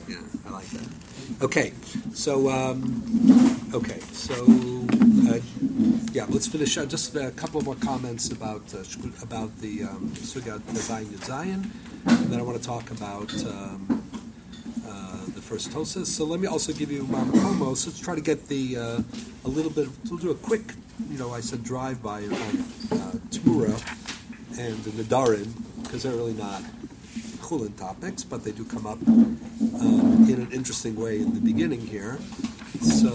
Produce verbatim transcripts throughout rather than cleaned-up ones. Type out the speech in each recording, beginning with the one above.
Yeah, I like that. Okay, so um, okay, so uh, yeah, let's finish. Uh, just a couple more comments about uh, about the um, Sugat Zayin Yud Zayin, and then I want to talk about um, uh, the first Tosas. So let me also give you Mamakomos. Let's try to get the uh, a little bit. We'll do a quick, you know, I said drive by on uh, Tmura and the Nadarim because they're really not Chulin topics, but they do come up um, in an interesting way in the beginning here. So,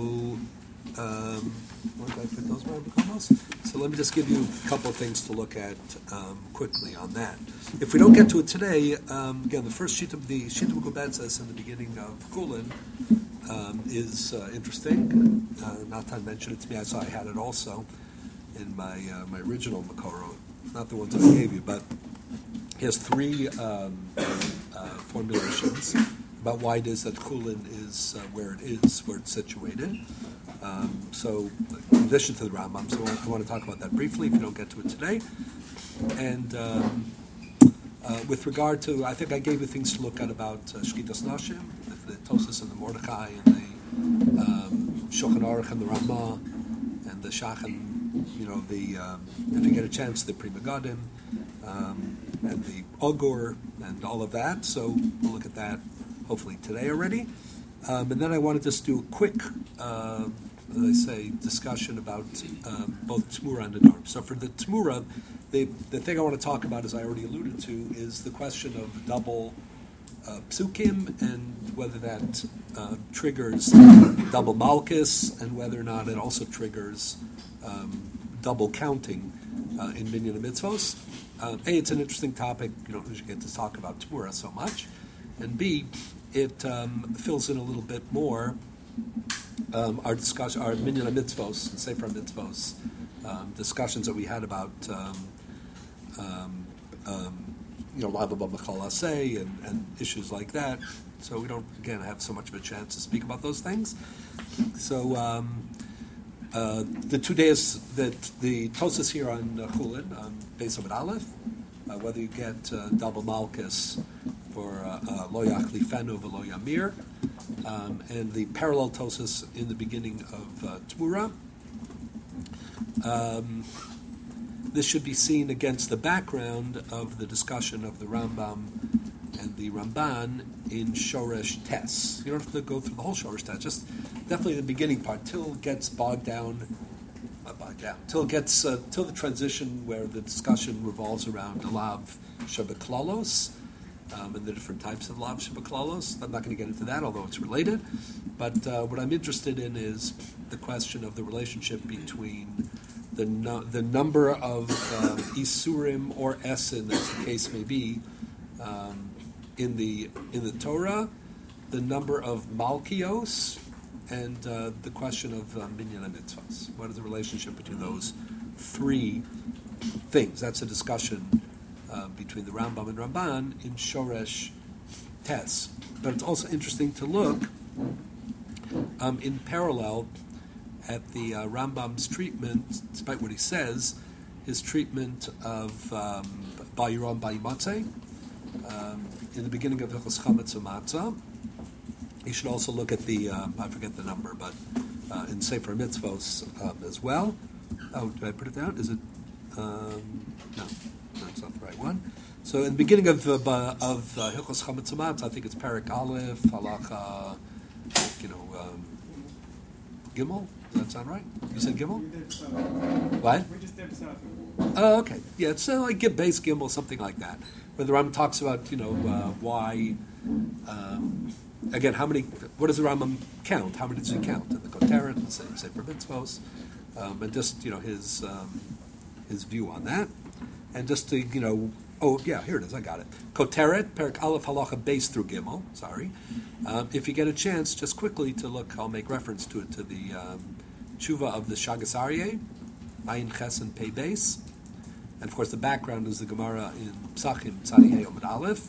um, where did I put those Mamakomos? So let me just give you a couple of things to look at um, quickly on that. If we don't get to it today, um, again, the first sheet of the sheet of Gubetzes in the beginning of Kulin um, is uh, interesting. Uh, Natan mentioned it to me. I saw I had it also in my uh, my original Makoro, not the ones that I gave you, but he has three um, uh, formulations about why it is that Kulin is uh, where it is, where it's situated. Um, so, in addition to the Rambam, so I want to talk about that briefly if you don't get to it today. And um, uh, with regard to, I think I gave you things to look at about uh, Shkitas Nashim, the, the Tosas and the Mordechai and the um, Shulchan Aruch and the Ramah and the Shachan, you know, the um, if you get a chance, the Pri Megadim um, and the Ogur and all of that. So we'll look at that hopefully today already. Um, and then I want to just do a quick, uh, as I say, discussion about um, both Tmura and Nadarim. So for the Tmura, the, the thing I want to talk about, as I already alluded to, is the question of double uh, psukim and whether that uh, triggers double malchus and whether or not it also triggers um, double counting uh, in Minyan and Mitzvos. Uh, A, it's an interesting topic. You don't usually get to talk about Tmura so much. And B, it um, fills in a little bit more um, our discussion, our Minyan and Mitzvos, and Sefer Mitzvos um, discussions that we had about um, um, um, you know, Lava B'Machal Aseh and, and issues like that. So we don't, again, have so much of a chance to speak about those things. So um, uh, the two days that the Tosas here on uh, Chulin, on Beis Amud Aleph, uh, whether you get uh, double Malchus for Lo Yachlifenu V'Lo Yamir, um, and the parallel Tosas in the beginning of uh, Tmura. Um, This should be seen against the background of the discussion of the Rambam and the Ramban in Shoresh Tes. You don't have to go through the whole Shoresh Tes, just definitely the beginning part, till it gets bogged down, not bogged down, till it gets, uh, till the transition where the discussion revolves around the Lav Shebeklalos, um, and the different types of Lav Shebeklalos. I'm not going to get into that, although it's related. But uh, what I'm interested in is the question of the relationship between the no, the number of um, isurim or esin, as the case may be, um, in the in the Torah, the number of malkios, and uh, the question of uh, minyan and mitzvahs. What is the relationship between those three things? That's a discussion uh, between the Rambam and Ramban in Shoresh Tes. But it's also interesting to look um, in parallel at the uh, Rambam's treatment, despite what he says, his treatment of um, Bayiram Bayimatze um, in the beginning of Hilchos Chametz Matzah. You should also look at the, um, I forget the number, but uh, in Sefer Mitzvos um, as well. Oh, did I put it down? Is it? Um, no, that's not the right one. So in the beginning of uh, of uh, Hilchos Chametz Matzah, I think it's Perek Aleph, Halacha, you know, um, Gimel. Does that sound right? You said Gimel? What? We just did Oh, okay. Yeah, it's uh, like Gib base Gimel, something like that. Where the Rambam talks about, you know, uh, why, um, again, how many, what does the Rambam count? How many does he count? In the Koteret, and say, say for mitzvos, um, and just, you know, his um, his view on that. And just to, you know, oh, yeah, here it is, I got it. Koteret, Perek Aleph Halacha base through Gimel, sorry. Um, if you get a chance, just quickly to look, I'll make reference to it, to the um, tshuva of the Shagas Aryeh, Ayin Ches and Pei Beis. And of course, the background is the Gemara in Psachim, Tzadi Hey Omid Aleph.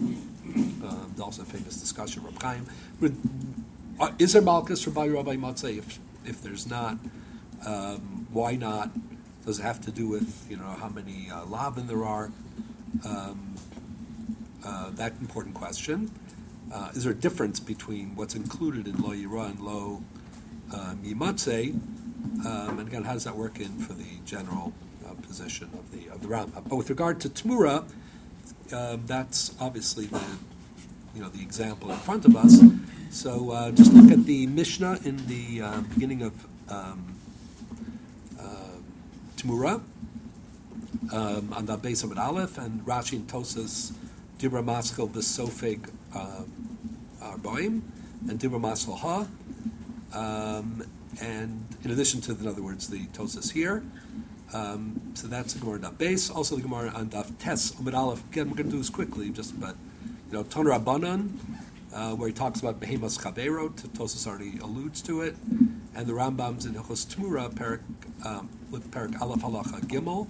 Um, there's also a famous discussion, Reb Chaim. With, uh, is there Malchus for Bayi Rabbi Matzeh? If, if there's not, um, why not? Does it have to do with, you know, how many uh, Laban there are? Um, uh, that important question. uh, is there a difference between what's included in Lo Yira and Lo um, Yimatze? Um, and again, how does that work in for the general uh, position of the of the Rambam? But with regard to Tmura, um, that's obviously the you know the example in front of us. So uh, just look at the Mishnah in the uh, beginning of um, uh, Tmura um, on the base of an Aleph, and Rashi and Tosas Dibra Maskil V'Sofeg Arbaim and Dibra Maskil Ha. Um, and in addition to, in other words, the Tosas here. Um, so that's the Gemara on Daf Beis. Also the Gemara on Daf Tes Amid Aleph. Again, we're going to do this quickly, just but you know, Toner Rabbanan, uh, where he talks about Behemas Chaberot. Tosas already alludes to it, and the Rambam's in Hilchos Tmura, Perik um, with Perik Aleph Halacha Gimel.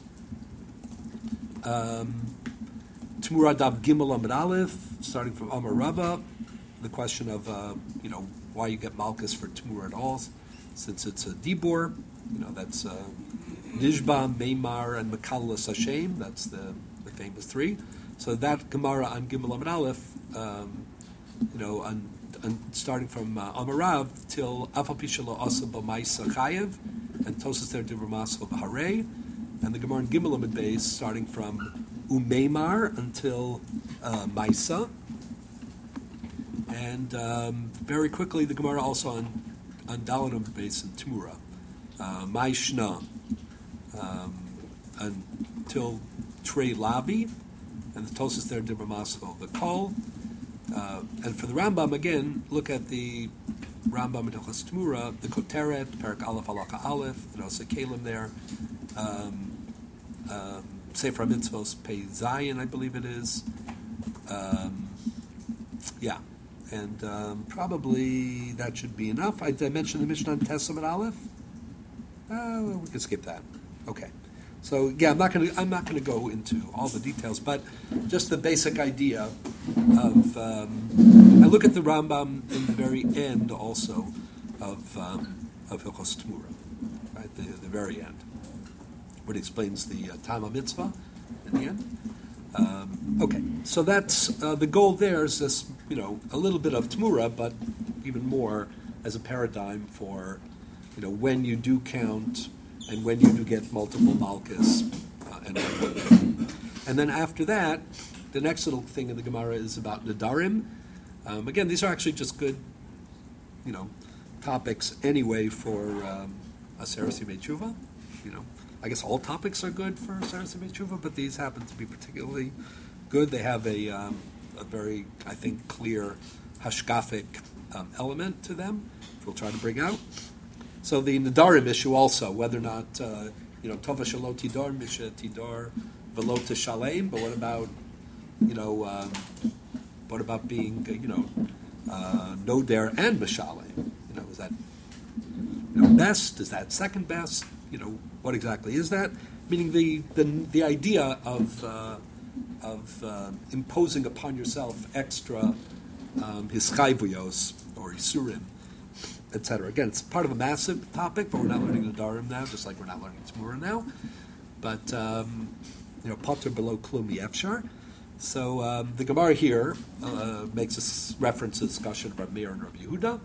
Um, Tmura Daf Gimel Amid Aleph, starting from Amar Rava, the question of uh, you know why you get Malchus for Tmura at all, since it's a Dibor. You know that's. Uh, Nishba, Meimar, and Mekalas Hashem. That's the, the famous three. So that Gemara on Gimel Amid Aleph, um, you know, on, on, starting from uh, Amarav till Afal Pishalo Asa B'Maisa Chayev, and Tosas there Dibra Masel B'Harei, and the Gemara on Gimel Amid Beis, starting from Umeimar until uh, Maisa, and um, very quickly the Gemara also on on Dalet Amid Beis and Tmura, uh, Maishna. Um, until Trey Labi, and the Tosas there, Dibra Maskal, the Kol. Uh, and for the Rambam, again, look at the Rambam in Hilchos Tmura, the Koteret, Perak Aleph Halakha Aleph, the Nosa Kalim there, um, um, Sefer HaMitzvos, Pei Zayin, I believe it is. Um, yeah, and um, probably that should be enough. I, did I mention the Mishnah on Tes Amid Aleph? Uh, well, we can skip that. Okay, so yeah, I'm not going to I'm not going to go into all the details, but just the basic idea of um, I look at the Rambam in the very end also of um, of Hilchos Tmura, right? The the very end, where he explains the uh, Tama Mitzvah in the end. Um, okay, so that's uh, the goal. There is this, you know, a little bit of Tmura, but even more as a paradigm for, you know, when you do count. And when you do get multiple malchus, uh, and and then after that, the next little thing in the Gemara is about Nadarim. Um, again, these are actually just good, you know, topics anyway for um, Aseres Yemei Tshuva. You know, I guess all topics are good for Aseres Yemei Tshuva, but these happen to be particularly good. They have a um, a very, I think, clear hashkafic um, element to them, which we'll try to bring out. So the Nadarim issue also, whether or not, uh, you know, Tova Shalom Tidar, Misha Tidar, Velo Shalem, but what about, you know, um, what about being, uh, you know, uh, Noder and Mishalem? You know, is that, you know, best? Is that second best? You know, what exactly is that? Meaning the the, the idea of uh, of uh, imposing upon yourself extra um, hischayvuyos or isurim, et cetera. Again, it's part of a massive topic, but we're not learning the Darim now, just like we're not learning Tmura now. But, um, you know, Potter below Klum Yefshar. So um, the Gemara here uh, makes a reference to the discussion of Rabbi Meir and Rabbi Yehuda.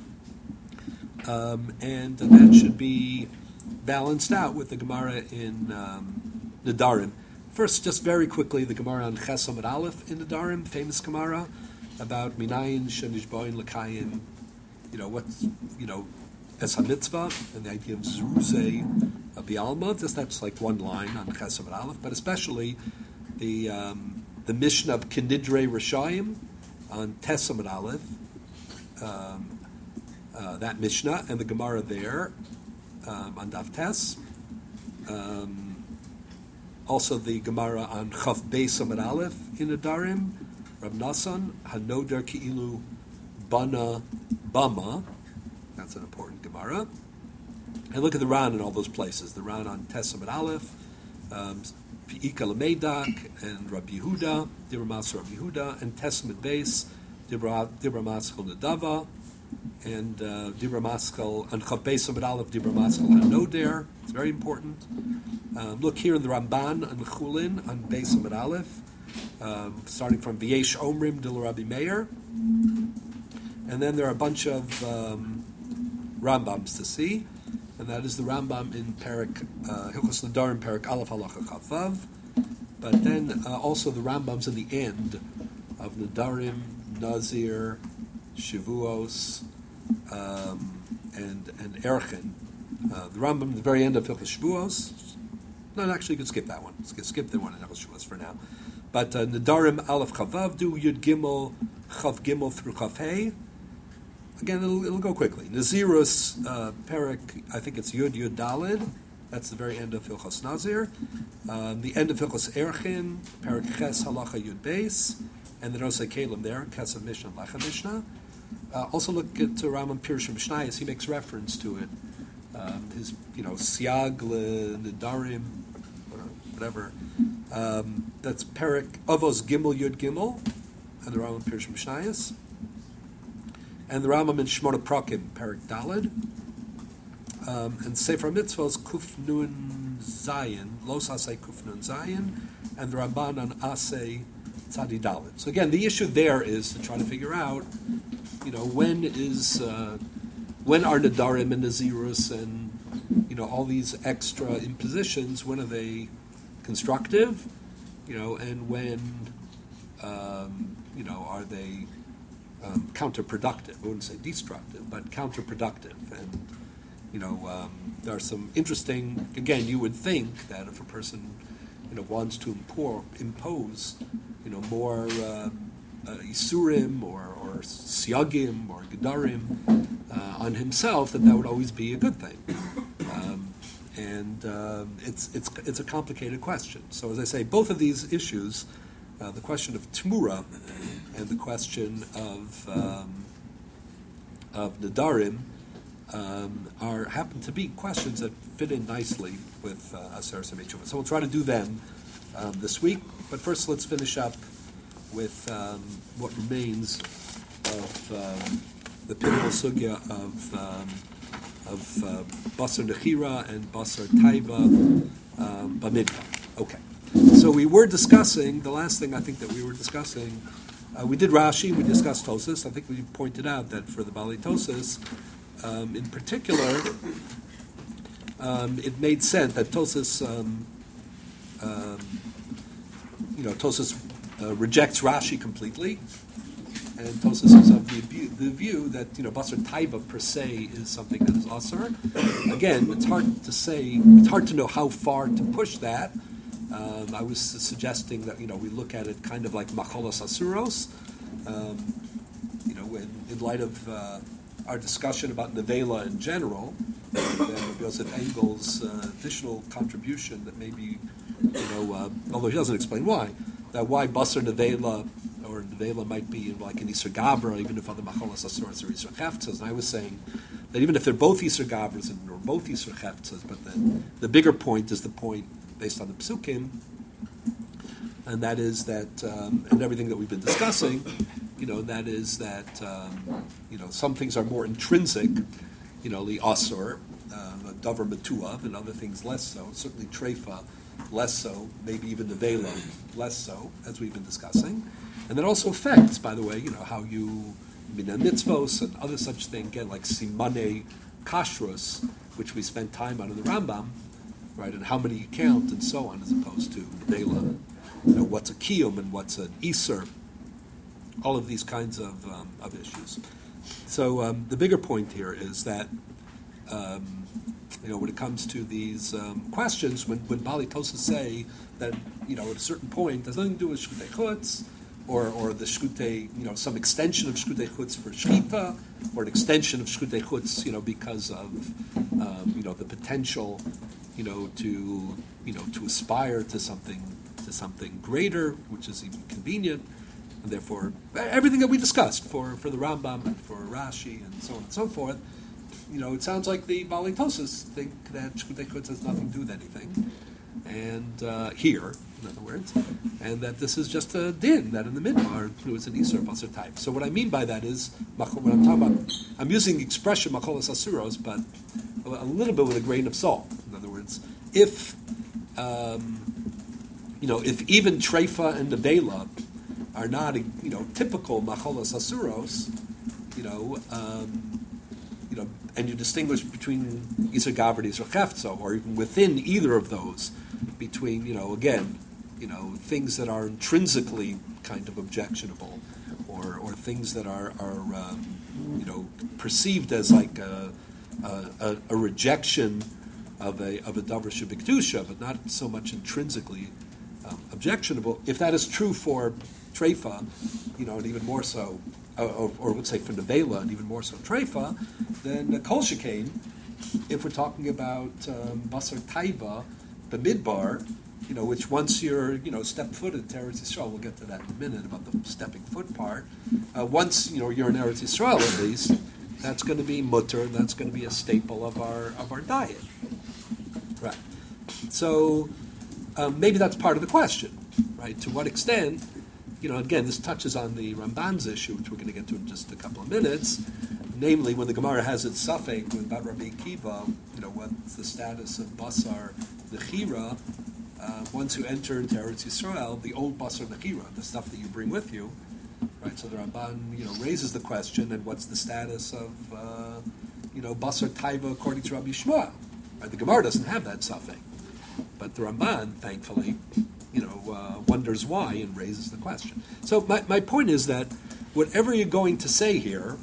Um, and that should be balanced out with the Gemara in um, Nadarim. First, just very quickly, the Gemara on Ches Amid Aleph in Nadarim, famous Gemara, about Minayin Shenishboin Lakayin. You know, what's, you know, Es HaMitzvah, and the idea of Zruzei Bialma, just that's like one line on Ches Amid Aleph, but especially the um, the Mishnah of Kinidrei Rishayim on Tes Amid Aleph, um, uh, that Mishnah, and the Gemara there um, on Daf Tes. Um, also the Gemara on Chaf Beis Amid Aleph in Nadarim, Rab Nasan, Hanoder Ki'ilu Bana Bama, that's an important Gemara. And look at the Ran in all those places. The Ran on Tes Amid Aleph, um, Ika Lameidak, and Rabbi Yehuda, Dibra Mas Rabbi Yehuda, and Tes Amid Beis, Dibra Maskal Nadava, and uh, Dibra Maskal, and Chaf Beis Amid Aleph, Dibra Maskal Hanoder. It's very important. Um, look here in the Ramban on Chulin on Beis Amid Aleph. um, starting from V'yesh Omrim Dil Rabbi Meir, and then there are a bunch of um, Rambams to see, and that is the Rambam in Perik uh, Hilchos Nedarim Perik Aleph Halacha Chaf Vav, but then uh, also the Rambams in the end of Nedarim, Nazir, Shavuos, um, and and Erchin. Uh, the Rambam at the very end of Hilchos Shavuos. No, actually, you could skip that one. Skip, skip the one in Hilchos Shavuos for now. But uh, Nedarim Aleph Chavav do Yud Gimel Chav Gimel through Chav Hey. Again, it'll, it'll go quickly. Nazirus uh, Perik, I think it's Yud Yud Dalid. That's the very end of Hilchos Nazir. Um, the end of Hilchos Erchin, Perik Ches Halacha Yud Beis, and then also Kalim there, Kesef Mishnah, Lecha Mishnah. Uh, also look at uh, Rambam Pirush Mishnayos. He makes reference to it. Um, his, you know, Siag le Nedarim, whatever. Um, that's Perik Avos Gimel Yud Gimel, and the Rambam Pirush Mishnayos. And the Rambam in Shmona Prakim, Perik Dalid. Um, and Sefer Mitzvos Kuf Nun Zayin, Los Asay Kuf Nun Zayin, and the Ramban on Asay Tzadi Dalid. So again, the issue there is to try to figure out, you know, when is uh, when are Nedarim and Nazirus and, you know, all these extra impositions, when are they constructive, you know, and when, um, you know, are they um, counterproductive? I wouldn't say destructive, but counterproductive. And, you know, um, there are some interesting, again, you would think that if a person, you know, wants to impor, impose, you know, more uh, uh, Isurim or, or Siagim or Gedarim uh, on himself, that that would always be a good thing. Um, and um, it's it's it's a complicated question. So as I say, both of these issues, uh, the question of Tmura and the question of um, of Nedarim, um, are happen to be questions that fit in nicely with uh, Aseret Semichuvah. So we'll try to do them um, this week. But first, let's finish up with um, what remains of um, the pivotal sugya of um, of uh, Basar Nechira and Basar Taiba um, Bamidbar. Okay. So we were discussing, the last thing I think that we were discussing, uh, we did Rashi, we discussed Tosas. I think we pointed out that for the Bali Tosas, um, in particular, um, it made sense that Tosas, um, um, you know, Tosas uh, rejects Rashi completely, and Tosas is of the, the view that, you know, Basar Taiba per se is something that is Asar. Again, it's hard to say, it's hard to know how far to push that. Um, I was suggesting that, you know, we look at it kind of like Macholos Asuros, um, you know, in, in light of uh, our discussion about Nevela in general, and Yosef Engel's uh, additional contribution that maybe, you know, uh, although he doesn't explain why, that why Basar Nevela or Nevela might be like an Isser Gabra, even if other Macholos Asuros are Isser Cheftzas. And I was saying that even if they're both Isser Gabras and or both Isser Cheftzas, but the, the bigger point is the point based on the Psukim, and that is that, um, and everything that we've been discussing, you know, that is that, um, you know, some things are more intrinsic, you know, the Asur, uh, Davar Metuav, and other things less so, certainly Treifa, less so, maybe even the Vela, less so, as we've been discussing. And that also affects, by the way, you know, how you, Mina Mitzvos and other such things, get like Simane Kashrus, which we spent time on in the Rambam, right, and how many you count and so on, as opposed to Vela, you know, what's a Kiyum and what's an Iser, all of these kinds of um, of issues. So um, the bigger point here is that, um, you know, when it comes to these um, questions, when, when Bali Tosa say that, you know, at a certain point, there's nothing to do with Shkutei Chutz, or, or the Shkutei, you know, some extension of Shkutei Chutz for Shkita, or an extension of Shkutei Chutz, you know, because of, um, you know, the potential, you know, to, you know, to aspire to something, to something greater, which is even convenient, and therefore everything that we discussed for, for the Rambam and for Rashi and so on and so forth, you know, it sounds like the Bali Tosas think that Shkutei Chutz has nothing to do with anything, and uh, here, in other words, and that this is just a din, that in the Midbar it's an Isur Basar type. So what I mean by that is, when I'm talking about, I'm using the expression Macholos Asuros, but a little bit with a grain of salt. In other words, if um, you know, if even treifa and nevela are not, you know, typical macholas asuros, you know, um, you know, and you distinguish between Isser Gavra or Chefza, or even within either of those, between, you know, again, you know, things that are intrinsically kind of objectionable, or or things that are, are um, you know, perceived as like a, a, a rejection of a of a davar shebikdusha, but not so much intrinsically um, objectionable. If that is true for treifa, you know, and even more so, or, or, or would say for nevela, and even more so treifa, then kol shekain, if we're talking about um, basar taiva, the midbar, you know, which once you're, you know, step-footed to Eretz Yisrael, we'll get to that in a minute about the stepping foot part. Uh, once, you know, you're in Eretz Yisrael at least, that's going to be mutter, and that's going to be a staple of our of our diet, right? So um, maybe that's part of the question, right? To what extent, you know, again, this touches on the Ramban's issue, which we're going to get to in just a couple of minutes. Namely, when the Gemara has its suffix with Bat Rabbi Akiva, you know, what's the status of Basar Nechira, uh, once you enter into Eretz Yisrael, the old Basar Nechira, the stuff that you bring with you, right? So the Ramban, you know, raises the question, and what's the status of, uh, you know, Basar Taiva according to Rabbi Shmuel? Right? The Gemara doesn't have that suffix, but the Ramban, thankfully, you know, uh, wonders why and raises the question. So my, my point is that whatever you're going to say here,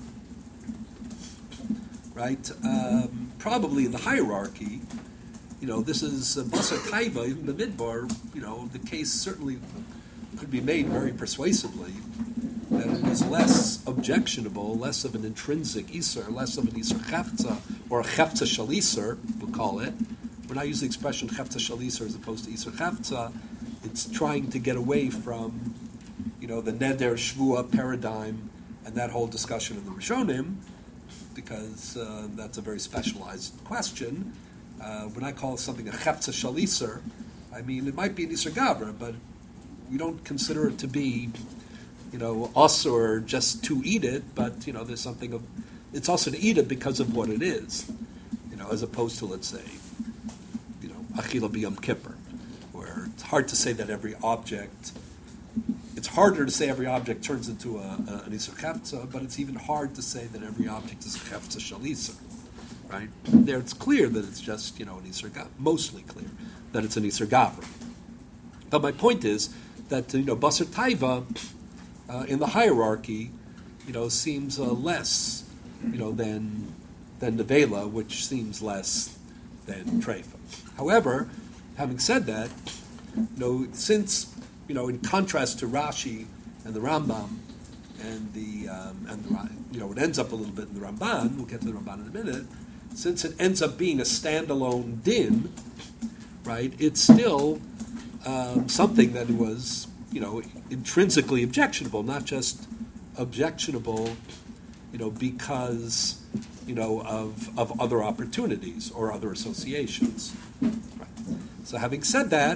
right, um, probably in the hierarchy, you know, this is uh, Basar Taiva, even the Midbar, you know, the case certainly could be made very persuasively that it is less objectionable, less of an intrinsic Isser, less of an Isser Chefza, or a Chefza Shal Isser, we'll call it. When I use the expression Chefza Shal Isser as opposed to Isser Chefza, it's trying to get away from, you know, the Neder Shvua paradigm and that whole discussion in the Rishonim, because uh, that's a very specialized question. Uh, when I call something a Chefza Shal Isser, I mean, it might be an Isser Gavra, but we don't consider it to be, you know, us or just to eat it, but, you know, there's something of, it's also to eat it because of what it is, you know, as opposed to, let's say, you know, Achila B'Yom Kippur, where it's hard to say that every object, it's harder to say every object turns into a, a, an Isser Chefza, but it's even hard to say that every object is a Chefza Shal Isser, right? There it's clear that it's just, you know, an Isser Gavra, mostly clear that it's an Isser Gavra. But my point is that, you know, Basar Taiva, uh, in the hierarchy, you know, seems uh, less, you know, than than Nevela, which seems less than Treifa. However, having said that, you know, since, you know, in contrast to Rashi and the Rambam and the um, and the, you know, it ends up a little bit in the Ramban. We'll get to the Ramban in a minute. Since it ends up being a standalone din, right? It's still um, something that was, you know, intrinsically objectionable, not just objectionable, you know, because, you know, of of other opportunities or other associations. Right. So, having said that,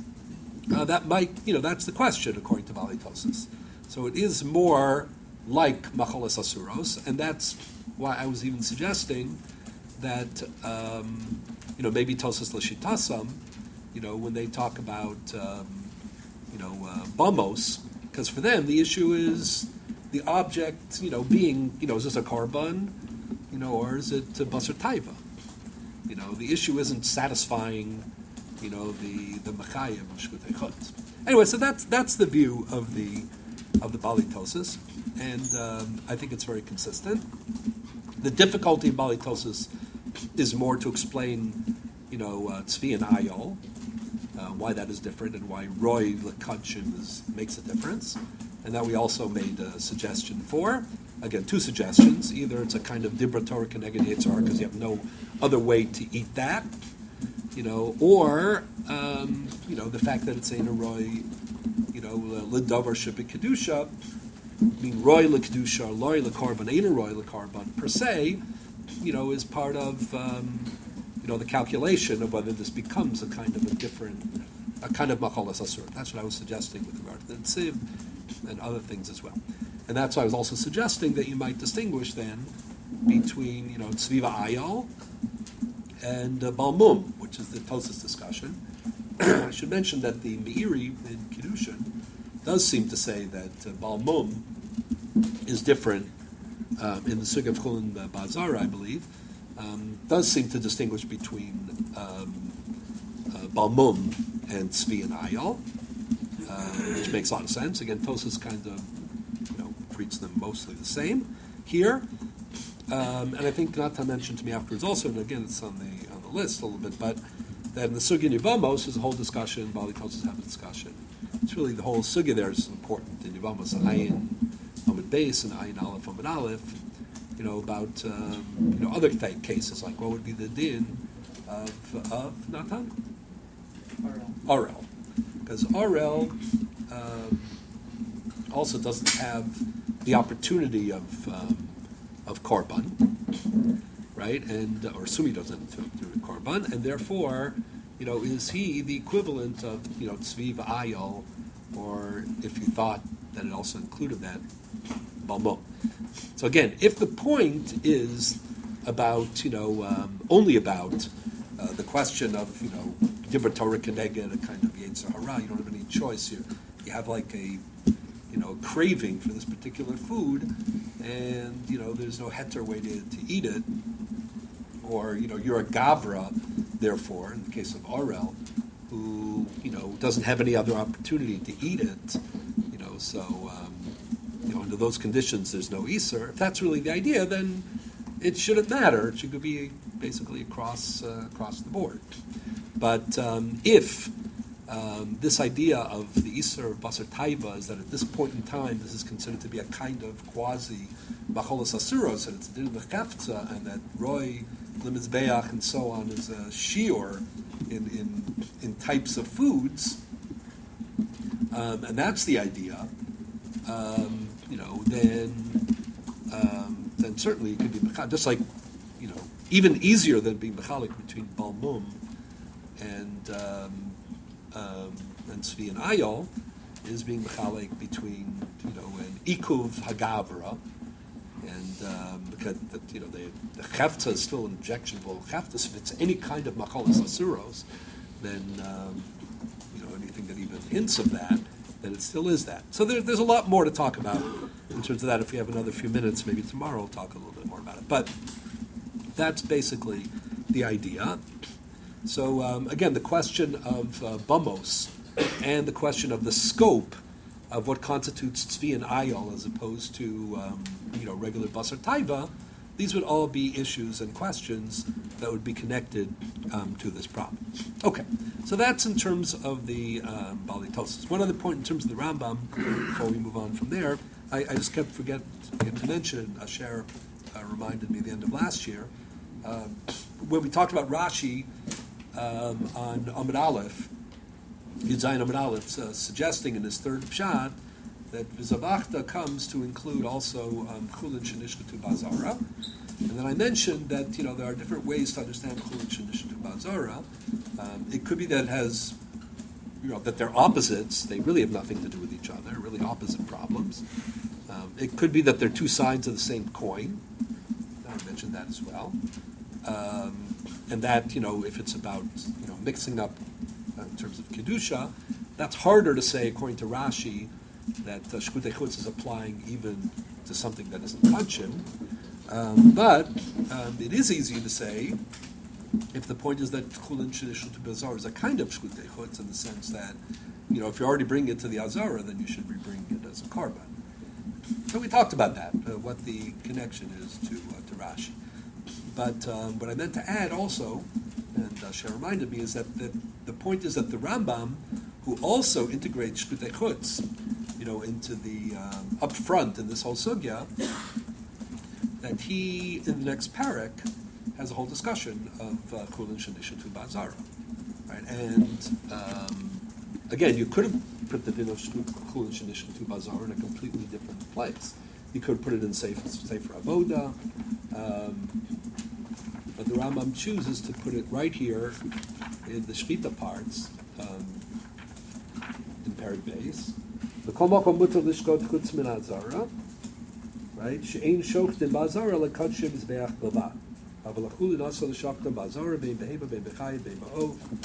uh, that might, you know, that's the question according to Bali Tosas. So it is more like Macholas Asuros, and that's why I was even suggesting that, um, you know, maybe Tosas L'Shitasam, you know, when they talk about, um, you know, uh, Bamos, because for them the issue is the object, you know, being, you know, is this a korban, you know, or is it a Basar Taiva? You know, the issue isn't satisfying, you know, the the Machayim Shkutei Chutz. Anyway, so that's that's the view of the of the Bali Tosas, and um, I think it's very consistent. The difficulty in Bali Tosas is more to explain, you know, uh, Tzvi and Ayol, uh, why that is different, and why Roy Lekadshim is makes a difference, and that we also made a suggestion for. Again, two suggestions. Either it's a kind of Dibra Torah Keneged Yitzhar, because you have no other way to eat that, you know, or, um, you know, the fact that it's a Roy, you know, Lidavar Shebik Kedusha, I mean, Roy Lekadusha, Loy Lekarban, Ein Roy Lekarban, per se, you know, is part of, um, you know, the calculation of whether this becomes a kind of a different, a kind of Macholas Asur. That's what I was suggesting with regard to the Tziv and other things as well. And that's why I was also suggesting that you might distinguish then between, you know, Tzviva Ayal and uh, Balmum, which is the Tosas discussion, I should mention that the Meiri in Kiddushin does seem to say that uh, Balmum is different um, in the Sugya of Chulin uh, Bazar, I believe, um, does seem to distinguish between um, uh, Balmum and Tzvi and Ayal, uh, which makes a lot of sense. Again, Tosas kind of you know, treats them mostly the same here. Um, and I think Natan mentioned to me afterwards also, and again it's on the on the list a little bit, but that in the Sugya Yevamos is a whole discussion, Bali Tosas have a discussion. It's really the whole Sugya there is important. In Yevamos, Ayin Amid Beis and Ayin Aleph Amid Aleph, you know, about um, you know other th- cases, like what would be the din of, of Natan? Arel. Because Arel um, also doesn't have the opportunity of um, of korban, right? And or Sumi doesn't do korban, and therefore, you know, is he the equivalent of you know tzvi v'ayal, or if you thought that it also included that, balmo. So again, if the point is about you know um, only about uh, the question of you know Dibur Torah Keneged, a kind of Yetzer Hara, you don't have any choice. You you have like a you know craving for this particular food, and you know there's no heter way to, to eat it, or you know you're a gavra, therefore in the case of Arel, who you know doesn't have any other opportunity to eat it, you know so um, you know under those conditions there's no iser. If that's really the idea, then it shouldn't matter. It should be basically across uh, across the board. But um, if um, this idea of the Isser of Basar Taiba is that at this point in time this is considered to be a kind of quasi Macholos Asuros, and it's a din of Chefza, and that Roy, Limizbeach, and so on is a shiur in, in, in types of foods, um, and that's the idea, um, you know, then um, then certainly it could be Mechalik, just like, you know, even easier than being Mechalik between Balmum and um, um, and Tzvi and Ayol is being mechalik between you know an ikuv hagavra and um, because the, you know the, the chefta is still an objectionable chefta. If it's any kind of macholas asuros, then um, you know anything that even hints of that, then it still is that. So there, there's a lot more to talk about in terms of that. If we have another few minutes, maybe tomorrow we'll talk a little bit more about it. But that's basically the idea. So um, again, the question of uh, bamos and the question of the scope of what constitutes tzvi and ayol as opposed to um, you know regular basar taiba, these would all be issues and questions that would be connected um, to this problem. Okay, so that's in terms of the um, Bali Tosas. One other point in terms of the Rambam before we move on from there, I, I just kept forget to mention. Asher uh, reminded me at the end of last year um, when we talked about Rashi. Um, on Amud Aleph, Yudzayin Amud Aleph, uh, suggesting in his third pshat that V'zavachta comes to include also um, Chulin Shenishkatu Bazara, and then I mentioned that you know there are different ways to understand Chulin Shenishkatu Bazara. Um, it could be that it has, you know, that they're opposites; they really have nothing to do with each other, really opposite problems. Um, it could be that they're two sides of the same coin. I mentioned that as well. Um, And that, you know, if it's about, you know, mixing up uh, in terms of Kedusha, that's harder to say, according to Rashi, that uh, Shkutei Chutz is applying even to something that isn't Kachim. Um, but um, it is easy to say, if the point is that Chulin Shenishul to Bazar is a kind of Shkutei Chutz in the sense that, you know, if you're already bringing it to the Azara, then you should be bringing it as a Karban. So we talked about that, uh, what the connection is to, uh, to Rashi. But um, what I meant to add also, and uh, Sheh reminded me, is that the, the point is that the Rambam, who also integrates Shkutei Chutz, you know, into the um, up front in this whole sugya, that he in the next parak has a whole discussion of Chulin Shenishatu Bazara, right? And um, again, you could have put the din of Chulin Shenishatu Bazara in a completely different place. You could put it in Sefer, Sefer Avoda. Um, But the Rambam chooses to put it right here in the Shmita parts, um, in Perek Beis. V'kol makom mutar lishkot chutz min hazara, right? She'ein shochtim b'azara lekadshim mizbeach b'lvad. Aval achulin asa l'shachtim b'azara bein beheva bein b'chayim bein ba'ov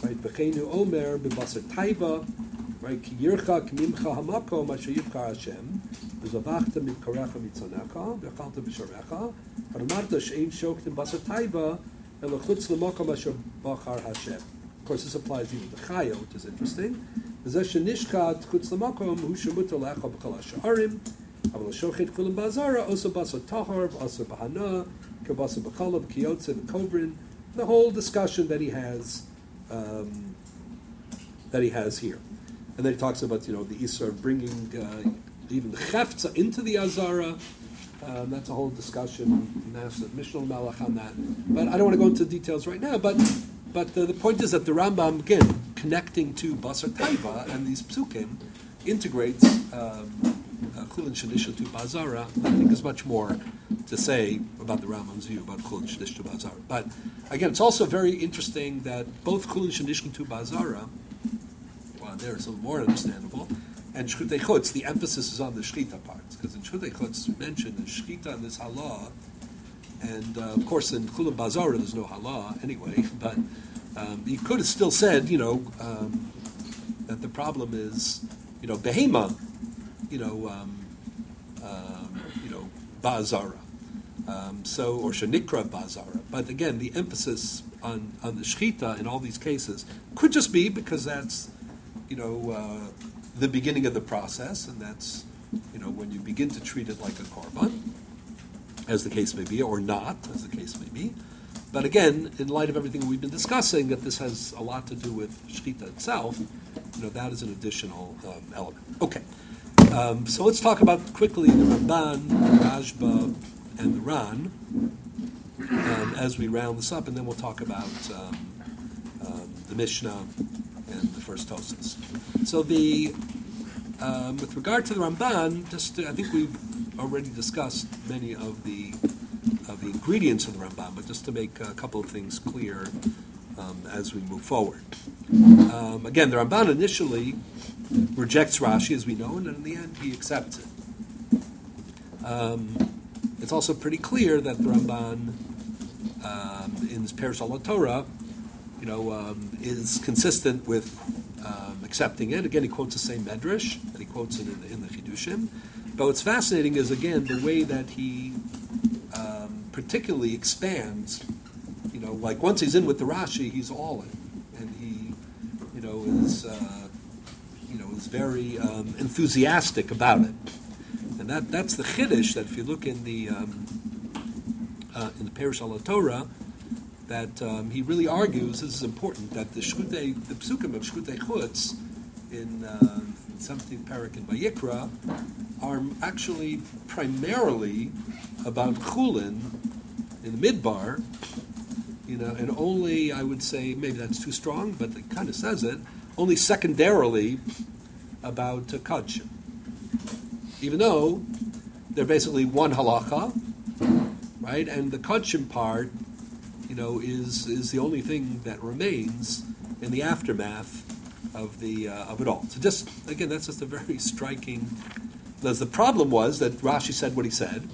Right? V'cheinu omer b'basar taiva. Right? Ki yirchak mimcha hamakom asher yivkar Hashem. V'zavachta mivkarecha mitzonecha. V'chalta b'sharecha. V'amarta she'ein shoktim basar taiva. Elachutz l'makom asher bachar Hashem. Of course, this applies even to Chaya, which is interesting. V'zeh shenishkat chutz l'makom hu shemutar le'echa b'chol ha'sha'arim. Aval ha'shochet kulim ba'azara osa basar tahar v'asar b'hana k'basar b'chalav k'yotze v'kovrin. The whole discussion that he has, um, that he has here. And then he talks about, you know, the Isra of bringing uh, even the Cheftza into the Azara. Um, that's a whole discussion, massive Mishnah Malach on that. But I don't want to go into details right now. But but uh, the point is that the Rambam, again, connecting to Basar Taiva and these Psukim, integrates um, Chulin Shadisha to Bazara. I think there's much more to say about the Rambam's view about Chulin Shadisha to Bazara. But again, it's also very interesting that both Chulin Shadisha to Bazara, well, there it's a little more understandable, and Shchutei Chutz, the emphasis is on the Shchita parts, because in Shchutei Chutz you mentioned the Shchita and this Halah, and uh, of course in Chulin Bazara there's no Halah anyway, but um, he could have still said, you know, um, that the problem is, you know, Behema, you know, um, um, you know, Bazara, um, so, or Shanikra Bazara, but again, the emphasis on, on the Shchita in all these cases could just be because that's, you know, uh, the beginning of the process, and that's, you know, when you begin to treat it like a korban, as the case may be, or not, as the case may be. But again, in light of everything we've been discussing, that this has a lot to do with Shechita itself, you know, that is an additional um, element. Okay, um, so let's talk about quickly the Ramban, the Rashba, and the Ran, um, as we round this up, and then we'll talk about um, um, the Mishnah and the first Tosas. So the um, with regard to the Ramban, just to, I think we've already discussed many of the of the ingredients of the Ramban, but just to make a couple of things clear um, as we move forward. Um, again, the Ramban initially rejects Rashi, as we know, and in the end he accepts it. Um, it's also pretty clear that the Ramban um, in his Perush al Torah, you know, um, is consistent with um, accepting it. Again, he quotes the same Medrash, and he quotes it in the, in the Chidushim. But what's fascinating is, again, the way that he um, particularly expands, you know, like once he's in with the Rashi, he's all in. And he, you know, is, uh, you know, is very um, enthusiastic about it. And that that's the Chiddush, that if you look in the, um, uh, in the Perush al Torah, that um, he really argues, this is important, that the Shchutei, the Psukim of Shchutei Chutz in, uh, in seventeenth Parak in Vayikra are actually primarily about Chulin in the Midbar, you know, and only, I would say, maybe that's too strong, but it kind of says it, only secondarily about uh, Kadshim. Even though they're basically one halacha, right, and the Kadshim part, you know, is is the only thing that remains in the aftermath of the uh, of it all. So just again, that's just a very striking. Because the problem was that Rashi said what he said,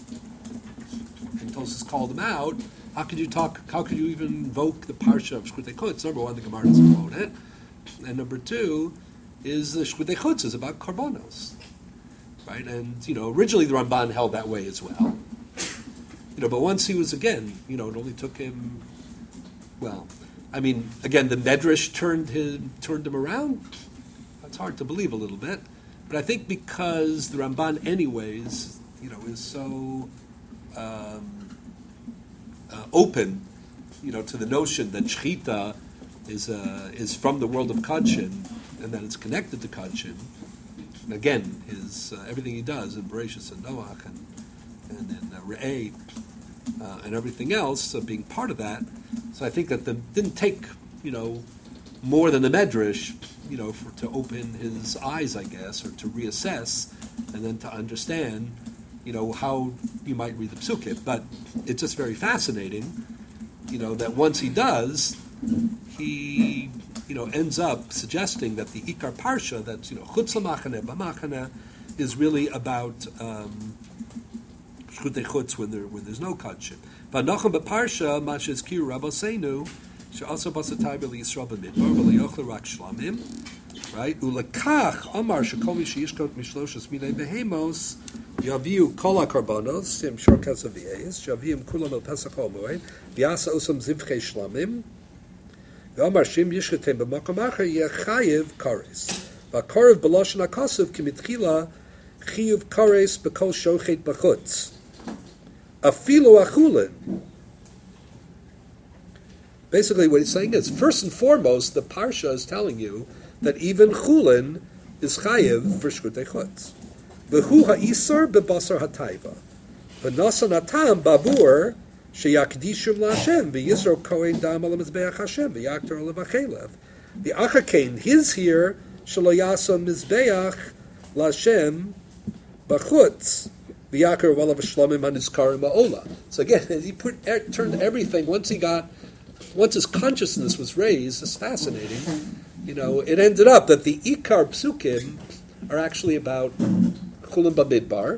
and Tosfos called him out. How could you talk? How could you even invoke the parsha of Shchutei Chutz? Number one, the Gemara doesn't quote it, and number two is the Shchutei Chutz is about karbonos, right? And you know, originally the Ramban held that way as well. You know, but once he was, again, you know, it only took him, well, I mean, again, the Medrash turned him, turned him around. That's hard to believe a little bit. But I think because the Ramban anyways, you know, is so um, uh, open, you know, to the notion that Shechita is, uh, is from the world of Kadshim, and that it's connected to Kadshim. Again, his, uh, everything he does in Bereshis and Noach and, and in uh, Re'eh, Uh, and everything else uh, being part of that. So I think that the didn't take, you know, more than the Medrash, you know, for, to open his eyes, I guess, or to reassess, and then to understand, you know, how you might read the Psukim. But it's just very fascinating, you know, that once he does, he, you know, ends up suggesting that the Ikar Parsha, that's, you know, Chutz L'Machane, B'Machane, is really about um, Shchutei Chutz when there when there's no Kadshim. But Nachum B'Parsha, Mashas Kiru Rabboseinu, she'also basar taiva liyisrael b'midbar v'liyochel rak shlamim. Right? Ulakach Amar Shekomi Sheishkot Mishloshes Mine Behemos Yaviu Kola Karbanos Sim Shorkas of the A's Yavium Kulam El Pesach Homoed Vyasa Osam Zivche Shlamim Amar Shim Yishketem B'Makom Acher Yechayev Kares V'Karev B'Loshen HaKosev Kimitchila Chiyuv Kares B'Kol Shochet B'Chutz Afilu Achulin. Basically what he's saying is, first and foremost, the Parsha is telling you that even Chulin is chayev for shkutei chutz. V'hu ha'isar bebasar hatayva. V'nasan hatam babur sheyakdishum la'Hashem v'yisro kohen dam al mizbeach Hashem v'yakter al v'achelev. The achakain his here shelo yasa mizbeach la'Hashem b'chutz v'yakter al v'shlamim hanizkarim ma'ola. So again, he put turned everything once he got once his consciousness was raised. It's fascinating. You know, it ended up that the Ikar Psukim are actually about Chulim Bamidbar,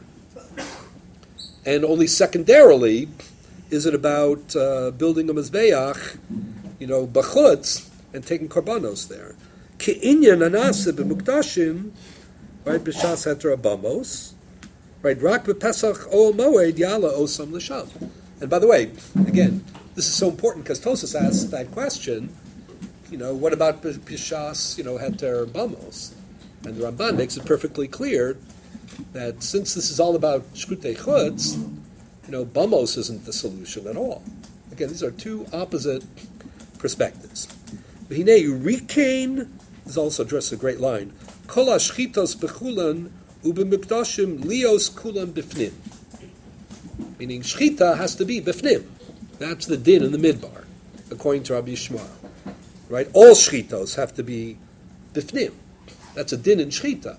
and only secondarily is it about uh, building a Mizbeach, you know, Bachutz, and taking Korbanos there. Ke'inyan anaseh b'mukdashim, right, b'shas heter abamos, right, rak b'pesach ol moed yala osam l'sham. And by the way, again, this is so important because Tosas asked that question. You know, what about Pishas, you know, Heter Bamos? And the Ramban makes it perfectly clear that since this is all about Shkutei Chutz, you know, Bamos isn't the solution at all. Again, these are two opposite perspectives. V'hinei Rikain is also addressed a great line. Kol hashchitos bechulan ubemukdashim lios kulam bifnim. Meaning, Shchita has to be bifnim. That's the din in the midbar, according to Rabbi Yishmael. Right? All shchitos have to be bifnim. That's a din in shchita.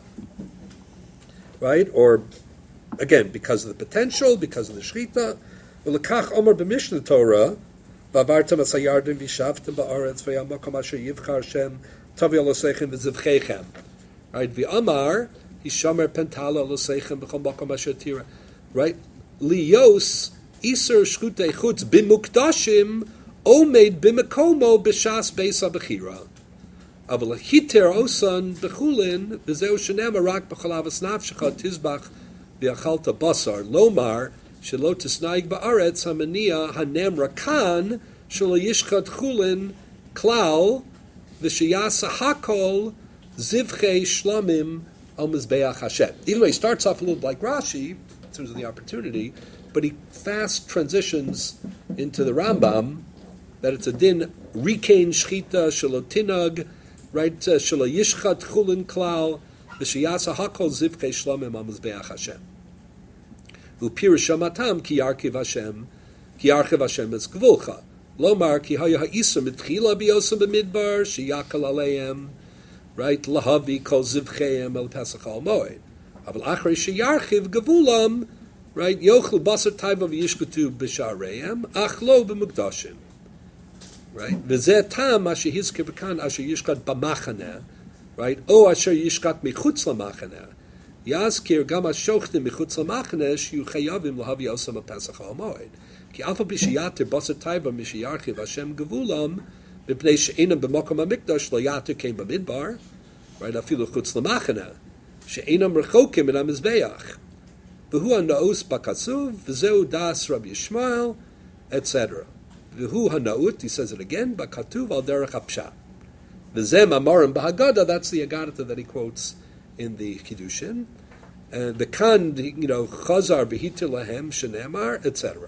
Right? Or, again, because of the potential, because of the shchita. V'lekach Omer b'Mishnah Torah, v'avartem as hayardim v'shavtem ba'aretz v'yamakom asher yivchar Hashem tavi alosechem v'zivchechem. Right? V'amar hishamer pentala alosechem b'chol makom asher tira. Right? Liyos iser shkutei chutz b'mukdashim Omed b'mekomo b'shas beis ha'bechira. Aval hiter osan b'chulin v'zeu shenema rak b'chalavas nafshecha tizbach v'achalta basar lomar shelo tisnaig ba'aretz hamania hanem rakan shelo yishchat chulin klal v'sheyasa hakol zivchei shlamim al mizbeach Hashem. Even though he starts off a little like Rashi in terms of the opportunity, but he fast transitions into the Rambam that it's a din rikain shchita shalotinag, right? Shalo yishchat chulin klal v'sheyasa hakol zivchei shlamim al mizbeach Hashem. U'pirish hamatam ki yarkiv Hashem ki yarkiv Hashem es gvulcha. Lomar ki haya ha'isa mitchila biyosam b'midbar sheyakal aleihem, right? Lahavi kol zivcheim el pesach al moed. Aval achrei sheyarchiv gavulam, right? Yochel basar taiva v'yishkutu b'shareihem ach lo b'mukdashim. Right? V'zeh tam asher hizker v'kan asher yishkat b'machaneh, right? O asher yishkat michutz l'machaneh. Yazkir gam ashochtim michutz l'machaneh shiyu chayavim lahavi osam ha'pesach ha'moed. Ki alfa b'shiyatir basar taiva mishiyarchiv Hashem gevulam b'pnei she'enam b'mokom ha'mikdash lo yatir kein b'midbar, right? Afilu chutz l'machaneh she'enam rechokim min ha'mizbeach. V'hu ha'naus b'katsuv v'zeu das Rabbi Yishmael, et cetera. V'hu hanaut, he says it again, b'katuv al derech hapshat. V'zem amarim b'haggadah, that's the Haggadah that he quotes in the Kiddushin. And the kan, you know, chazar v'hitir lahem shenemar, et cetera.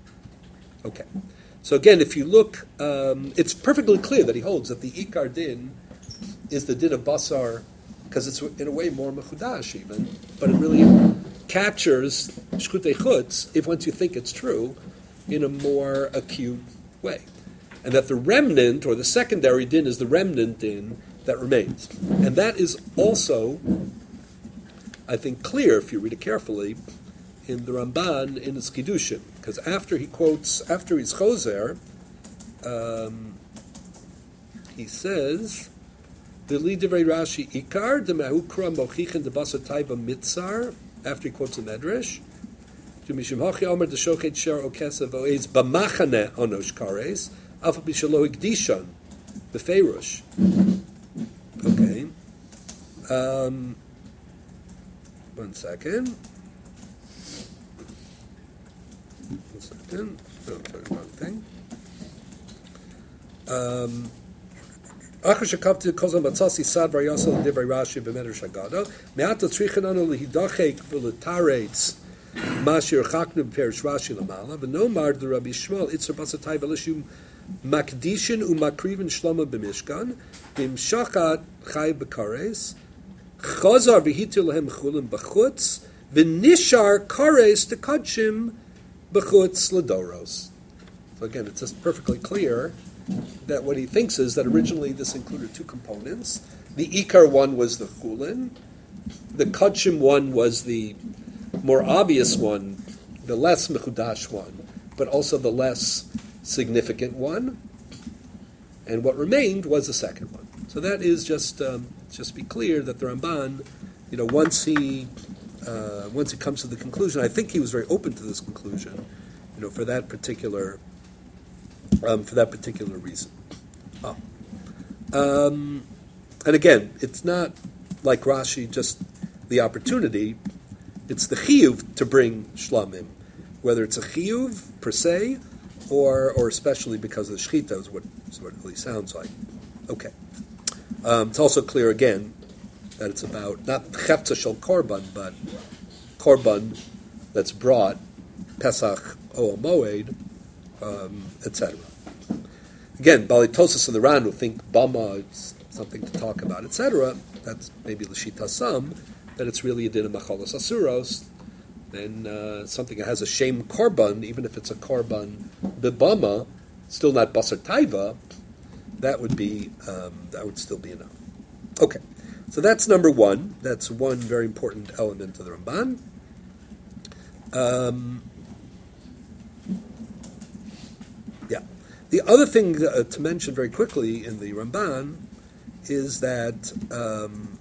Okay. So again, if you look, um, it's perfectly clear that he holds that the Ikar din is the din of basar, because it's in a way more mechudash even, but it really captures shkutei chutz, if once you think it's true, in a more acute way. And that the remnant, or the secondary din, is the remnant din that remains. And that is also, I think, clear, if you read it carefully, in the Ramban, in his Kiddushin. Because after he quotes, after he's chozer, um, he says, V'li divrei Rashi ikar, d'mehukra mochichen d'basa taiva mitzar, after he quotes the Medrash, to Mishim Hachi Omer the Shochet Sher Okesa Voez B'machane Onosh Kares Alpha Bishaloik Dishon, the Feirush. Okay. Um, one second. One second. Oh, sorry, wrong thing. Um, Achar shekavti kozal matzasi sad var yasal divrei Rashi b'medrash Haggadah me'ata tzrichananu lehidachek v'letaretz mashir chaknu b'perish Rashi l'mala v'nomar de Rabbi Shmuel itzer basatay v'lishum makdishin u'makrivin shloma b'mishkan b'imshachat chay b'kares chazar v'hitir lehem chulim b'chutz v'nishar kares tekadshim b'chutz l'doros. So again, it's just perfectly clear that what he thinks is that originally this included two components. The Ikar one was the Chulin. The Kachim one was the more obvious one, the less Mechudash one, but also the less significant one. And what remained was the second one. So that is just um, just be clear that the Ramban, you know, once he uh, once he comes to the conclusion, I think he was very open to this conclusion, you know, for that particular Um, for that particular reason. Oh. Um, and again, it's not like Rashi, just the opportunity. It's the chiyuv to bring shlamim, whether it's a chiyuv per se, or or especially because of the shechita is what, is what it really sounds like. Okay. Um, it's also clear again that it's about not chefza shel korban, but korban that's brought Pesach Ol Moed, um, et cetera. Again, Bali Tosas and the Ran will think Bama is something to talk about, et cetera. That's maybe L'shita Sam, that it's really a din of Macholos Asuros. Then uh, something that has a shame korban, even if it's a korban bibama, still not basar taiva, that would be um, that would still be enough. Okay, so that's number one. That's one very important element of the Ramban. Um, yeah. The other thing uh, to mention very quickly in the Ramban is that um,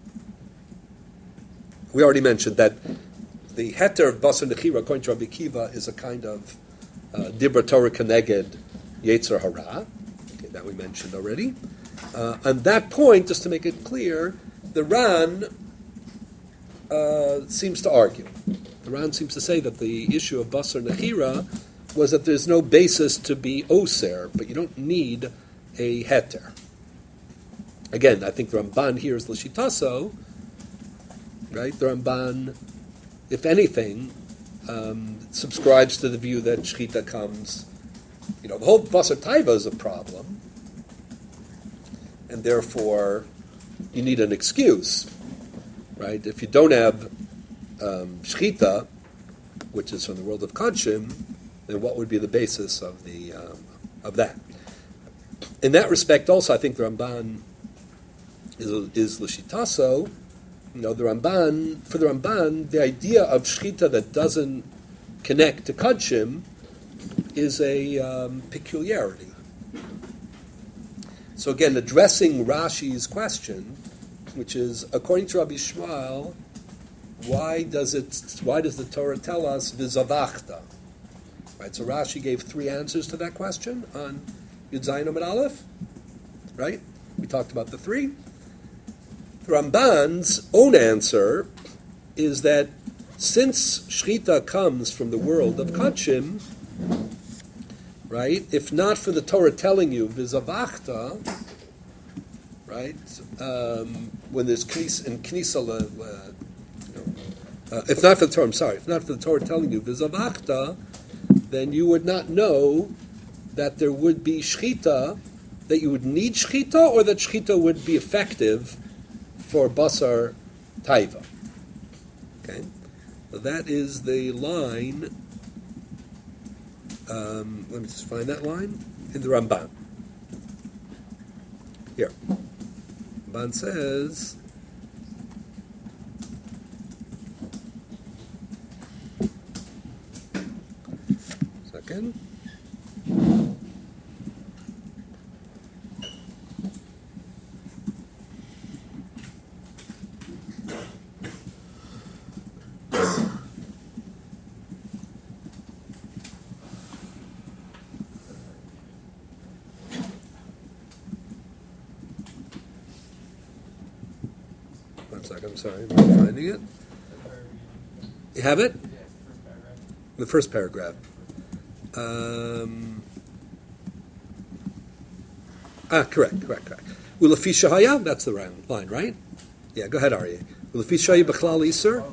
we already mentioned that the heter of basar nechira, according to Rabbi Kiva, is a kind of uh, dibra Torah keneged yetzer hara. Okay, that we mentioned already. Uh, on that point, just to make it clear, the Ran uh, seems to argue. The Ran seems to say that the issue of basar nechira was that there's no basis to be oser, but you don't need a heter. Again, I think the Ramban here is l'shitaso, right? The Ramban, if anything, um, subscribes to the view that shechita comes, you know, the whole basar taiva is a problem, and therefore you need an excuse, right? If you don't have um, shechita, which is from the world of Kodshim, then what would be the basis of the um, of that? In that respect, also, I think the Ramban is is l'shitaso. You know, the Ramban, for the Ramban, the idea of shechita that doesn't connect to Kodshim is a um, peculiarity. So again, addressing Rashi's question, which is, according to Rabbi Shmuel, why does it? Why does the Torah tell us v'zavachta? Right. So Rashi gave three answers to that question on Yud Zayin Amud Aleph. Right. We talked about the three. Ramban's own answer is that since shechita comes from the world of Kodshim, right, if not for the Torah telling you v'zavachta, right, um, when there's knis in knisa, uh, you know, uh, if not for the Torah, I'm sorry, if not for the Torah telling you v'zavachta, then you would not know that there would be shechita, that you would need shechita, or that shechita would be effective for basar taiva. Okay, so that is the line. Um, let me just find that line in the Ramban. Here, Ramban says, second. second. I'm sorry. I'm not finding it. You have it? The first paragraph. Um, ah, correct, correct, correct. Ulefi shahaya, that's the round line, right? Yeah, go ahead, Aryeh. Ulefi shahaya b'chlal iser.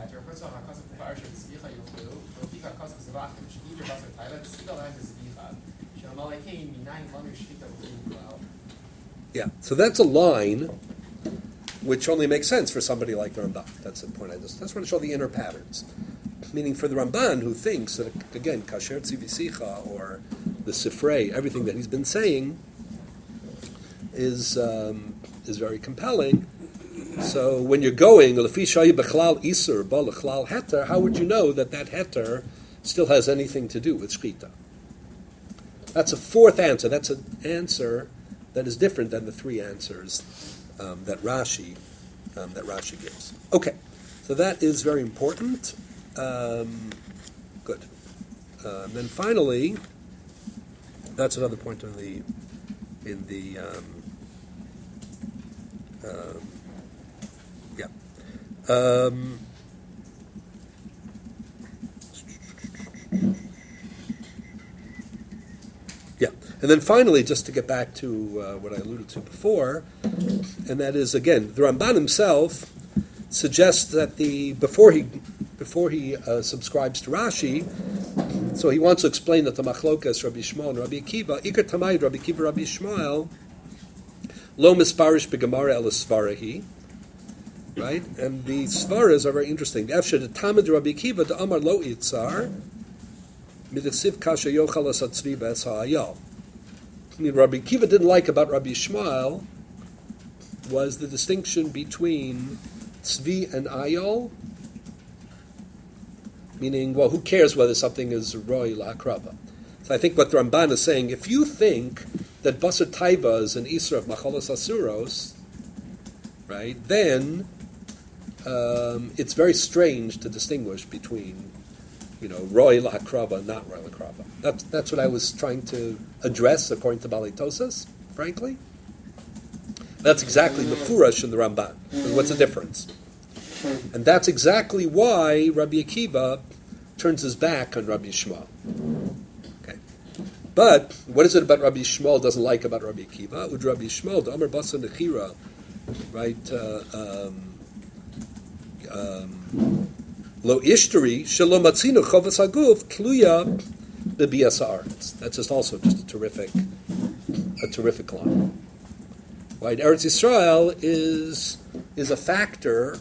Yeah, so that's a line which only makes sense for somebody like the Ramban. That's the point I just. That's want to show the inner patterns. Meaning for the Ramban, who thinks that again, kasher tzivisicha or the Sifrei, everything that he's been saying is um, is very compelling. So when you're going lefi shayi bechlal iser ba lechlal heter, how would you know that that heter still has anything to do with shchita? That's a fourth answer. That's an answer that is different than the three answers um, that Rashi um, that Rashi gives. Okay, so that is very important. Um, good. Uh, and then finally, that's another point in the in the um, um, yeah. Um, yeah, and then finally, just to get back to uh, what I alluded to before, and that is again, the Ramban himself suggests that the before he before he uh, subscribes to Rashi, so he wants to explain that the machlokas Rabbi Shmuel and Rabbi Akiva, Iker Tamayid Rabbi Akiva Rabbi Shmuel, lo misparish begemara el svarahi, right? And the svaras are very interesting. Efshe the Tamid Rabbi Akiva the Amar lo itzar midiksiv kasha yochal asatzvi b'es ha'ayal. I mean, Rabbi Akiva didn't like about Rabbi Shmuel was the distinction between tzvi and ayal, meaning, well, who cares whether something is roy la'akrava? So I think what the Ramban is saying, if you think that basar taiva is an isra of machalos asuros, right, then um, it's very strange to distinguish between, you know, roy la'akrava and not roy la'akrava. That's, that's what I was trying to address according to Balei Tosas, frankly. That's exactly the Furash in the Ramban. What's the difference? And that's exactly why Rabbi Akiva turns his back on Rabbi Shmuel. Okay. But what is it about Rabbi Shmuel doesn't like about Rabbi Akiva? Ud Rabbi Shmuel, the Amar Basa Nechira, right? Uh, um, um, Lo ishtari shelo matzinu chovas haguf tluya bebias haaretz. That's just also just a terrific, a terrific line. Right, Eretz Yisrael is is a factor,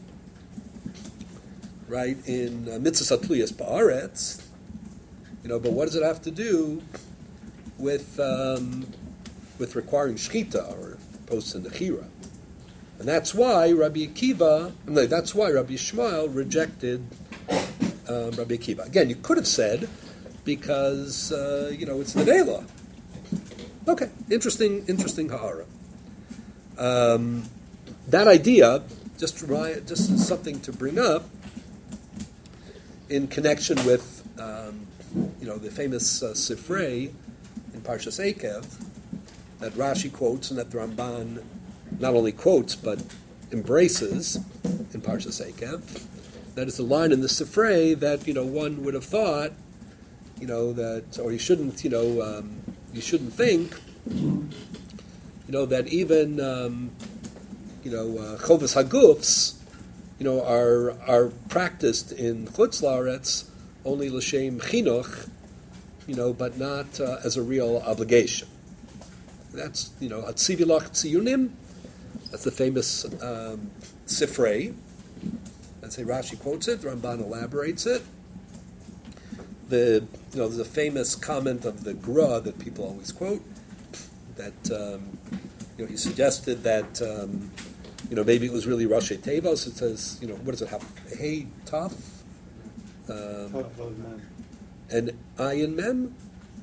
right, in uh, mitzvah satluyas ba'aretz, you know. But what does it have to do with um, with requiring shchita or opposed to nechira? And that's why Rabbi Akiva, no, that's why Rabbi Shmuel rejected um, Rabbi Akiva. Again, you could have said because uh, you know it's the Nevela. Okay, interesting, interesting ha'ara. Um, that idea, just just something to bring up in connection with, um, you know, the famous uh, Sifrei in Parshas Eikev that Rashi quotes and that the Ramban not only quotes but embraces in Parshas Eikev. That is a line in the Sifrei that, you know, one would have thought, you know, that, or you shouldn't, you know, um, you shouldn't think. You know, that even, um, you know, uh, Chovas Hagufs, you know, are are practiced in Chutz La'aretz only l'shem chinuch, you know, but not uh, as a real obligation. That's, you know, Hatzivilach Tziyunim, that's the famous um, Sifrei. That's how Rashi quotes it, Ramban elaborates it. The, you know, there's a famous comment of the Gra that people always quote, that um, you know, he suggested that um, you know, maybe it was really Rashi Tevos. It says, you know, what does it have? Hey, Taf, um, and Ayin Mem.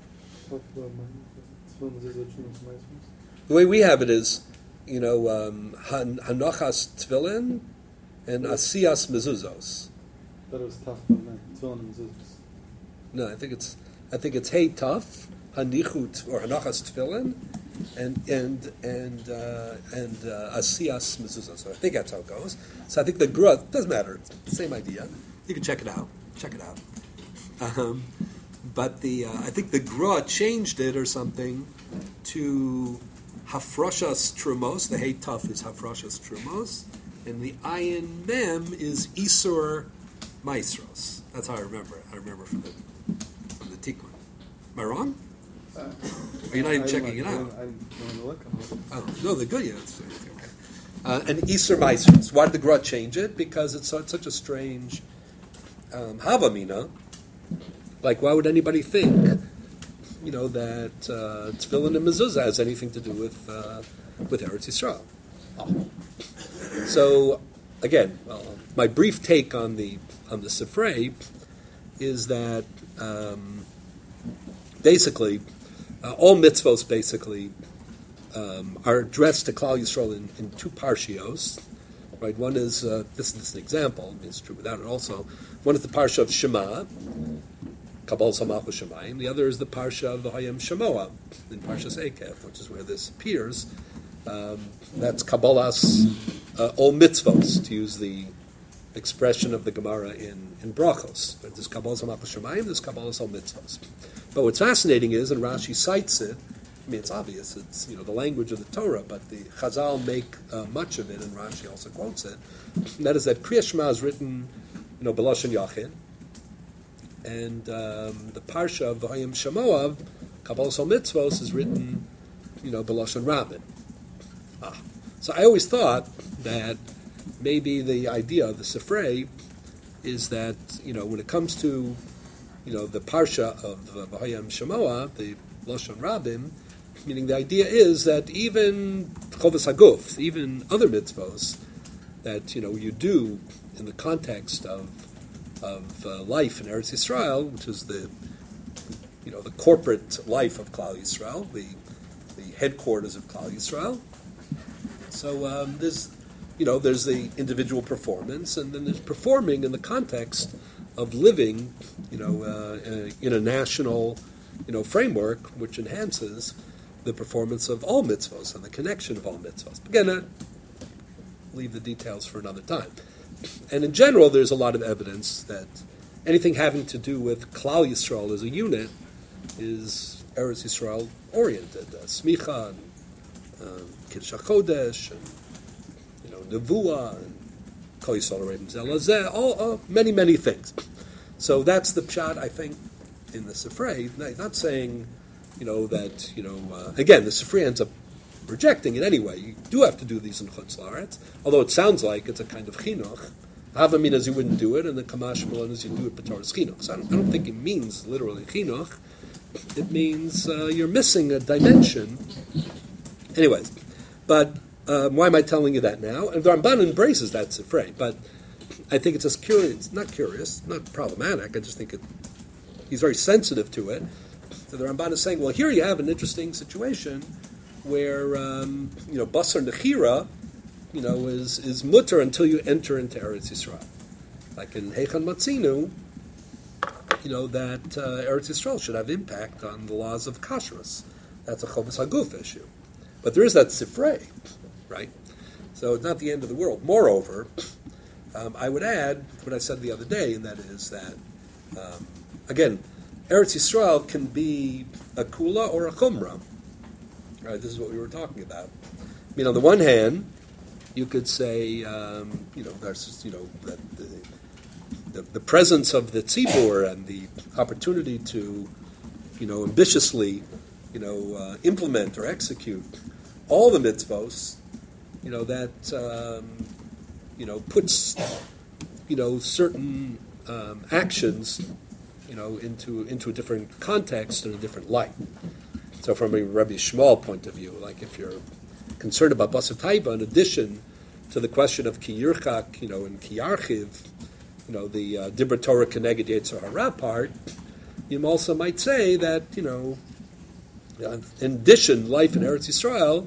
The way we have it is, you know, um, Han, Hanachas Tefillin and Asiyas Mezuzos. That was Taf Mem, Tefillin and Mezuzos. No, I think it's I think it's Hey Taf, Hanichut or Hanachas Tefillin, and and and uh, and uh, asiyas mezuzah. So I think that's how it goes. So I think the gra doesn't matter. It's the same idea. You can check it out. Check it out. Um, but the uh, I think the gra changed it or something to hafrashas trumos. The hey tough is hafrashas trumos, and the ayin mem is isur maestros. That's how I remember it. I remember from the from the tikkun. Am I wrong? Uh, Are you not even I checking didn't it like- out? I didn't want to look at it. Oh, no, they're good. Yeah, it's, okay. Uh, and Isur Maestros. Why did the Gra change it? Because it's, so, it's such a strange um, Havamina. Like, why would anybody think, you know, that uh, Tefillin and Mezuzah has anything to do with uh, with Eretz Yisrael? Oh. So, again, well, my brief take on the on the Sifrei is that um, basically. Uh, all mitzvos basically um, are addressed to Klal Yisrael in, in two parshios. Right, one is uh, this, this is an example. I mean, it's true without it also. One is the parsha of Shema, Kabbalah Samach Shemayim. The other is the parsha of the Hayam Shemoah in Parshas Ekev, which is where this appears. Um, that's Kabbalah's uh, all mitzvos, to use the expression of the Gemara in, in Brachos. There's Kabbalah Samach Shemayim, there's Kabbalah all mitzvos. But what's fascinating is, and Rashi cites it, I mean, it's obvious, it's, you know, the language of the Torah, but the Chazal make uh, much of it, and Rashi also quotes it, and that is that Kriya Shema is written, you know, B'Lashon Yachid, and um, the Parsha of the Hayim Shemoav, Kabbalah Sol Mitzvos, is written, you know, B'Lashon Rabin. Ah. So I always thought that maybe the idea of the Sifrei is that, you know, when it comes to you know, the parsha of uh, V'hayam Shemoah, the Lashon Rabim, meaning the idea is that even Chovas Haguf, even other mitzvos that, you know, you do in the context of of uh, life in Eretz Yisrael, which is the, you know, the corporate life of Klal Yisrael, the the headquarters of Klal Yisrael. So um, there's, you know, there's the individual performance, and then there's performing in the context of living, you know, uh, in a national, you know, framework which enhances the performance of all mitzvos and the connection of all mitzvos. Again, I leave the details for another time. And in general, there's a lot of evidence that anything having to do with Klal Yisrael as a unit is Eretz Yisrael oriented. Uh, Smicha, and um, Kiddush HaChodesh, and you know, Nevuah, and Kol Yisrael Rebim Zelazeh, all, all many, many things. So that's the pshat, I think, in the Sifrei. Not, not saying, you know, that, you know, uh, again, the Sifrei ends up rejecting it anyway. You do have to do these in Chutz La'aretz, although it sounds like it's a kind of chinuch. Havamina is you wouldn't do it, and the Kamash Malon is you do it b'Torah's chinuch. So I don't, I don't think it means literally chinuch. It means uh, you're missing a dimension. Anyways, but um, why am I telling you that now? And the Ramban embraces that Sifrei, but I think it's just curious, not curious, not problematic. I just think it, he's very sensitive to it. So the Ramban is saying, well, here you have an interesting situation where, um, you know, Basar Nechira, you know, is, is mutter until you enter into Eretz Yisrael. Like in Heichan Matzinu, you know, that uh, Eretz Yisrael should have impact on the laws of kashrus. That's a Chovas Haguf issue. But there is that Sifrei, right? So it's not the end of the world. Moreover, um, I would add what I said the other day, and that is that, um, again, Eretz Yisrael can be a kula or a chumrah. Right? This is what we were talking about. I mean, on the one hand, you could say, um, you know, there's, you know, that the, the, the presence of the tzibur and the opportunity to, you know, ambitiously, you know, uh, implement or execute all the mitzvos, you know, that, um, you know, puts, you know, certain um, actions, you know, into into a different context and a different light. So from a Rabbi Shmuel point of view, like if you're concerned about Basar Taiba, in addition to the question of Ki Yirchak, you know, and Ki Yarchiv, you know, the uh, Dibra Torah Keneged Yetzer Hara part, you also might say that, you know, in addition, life in Eretz Yisrael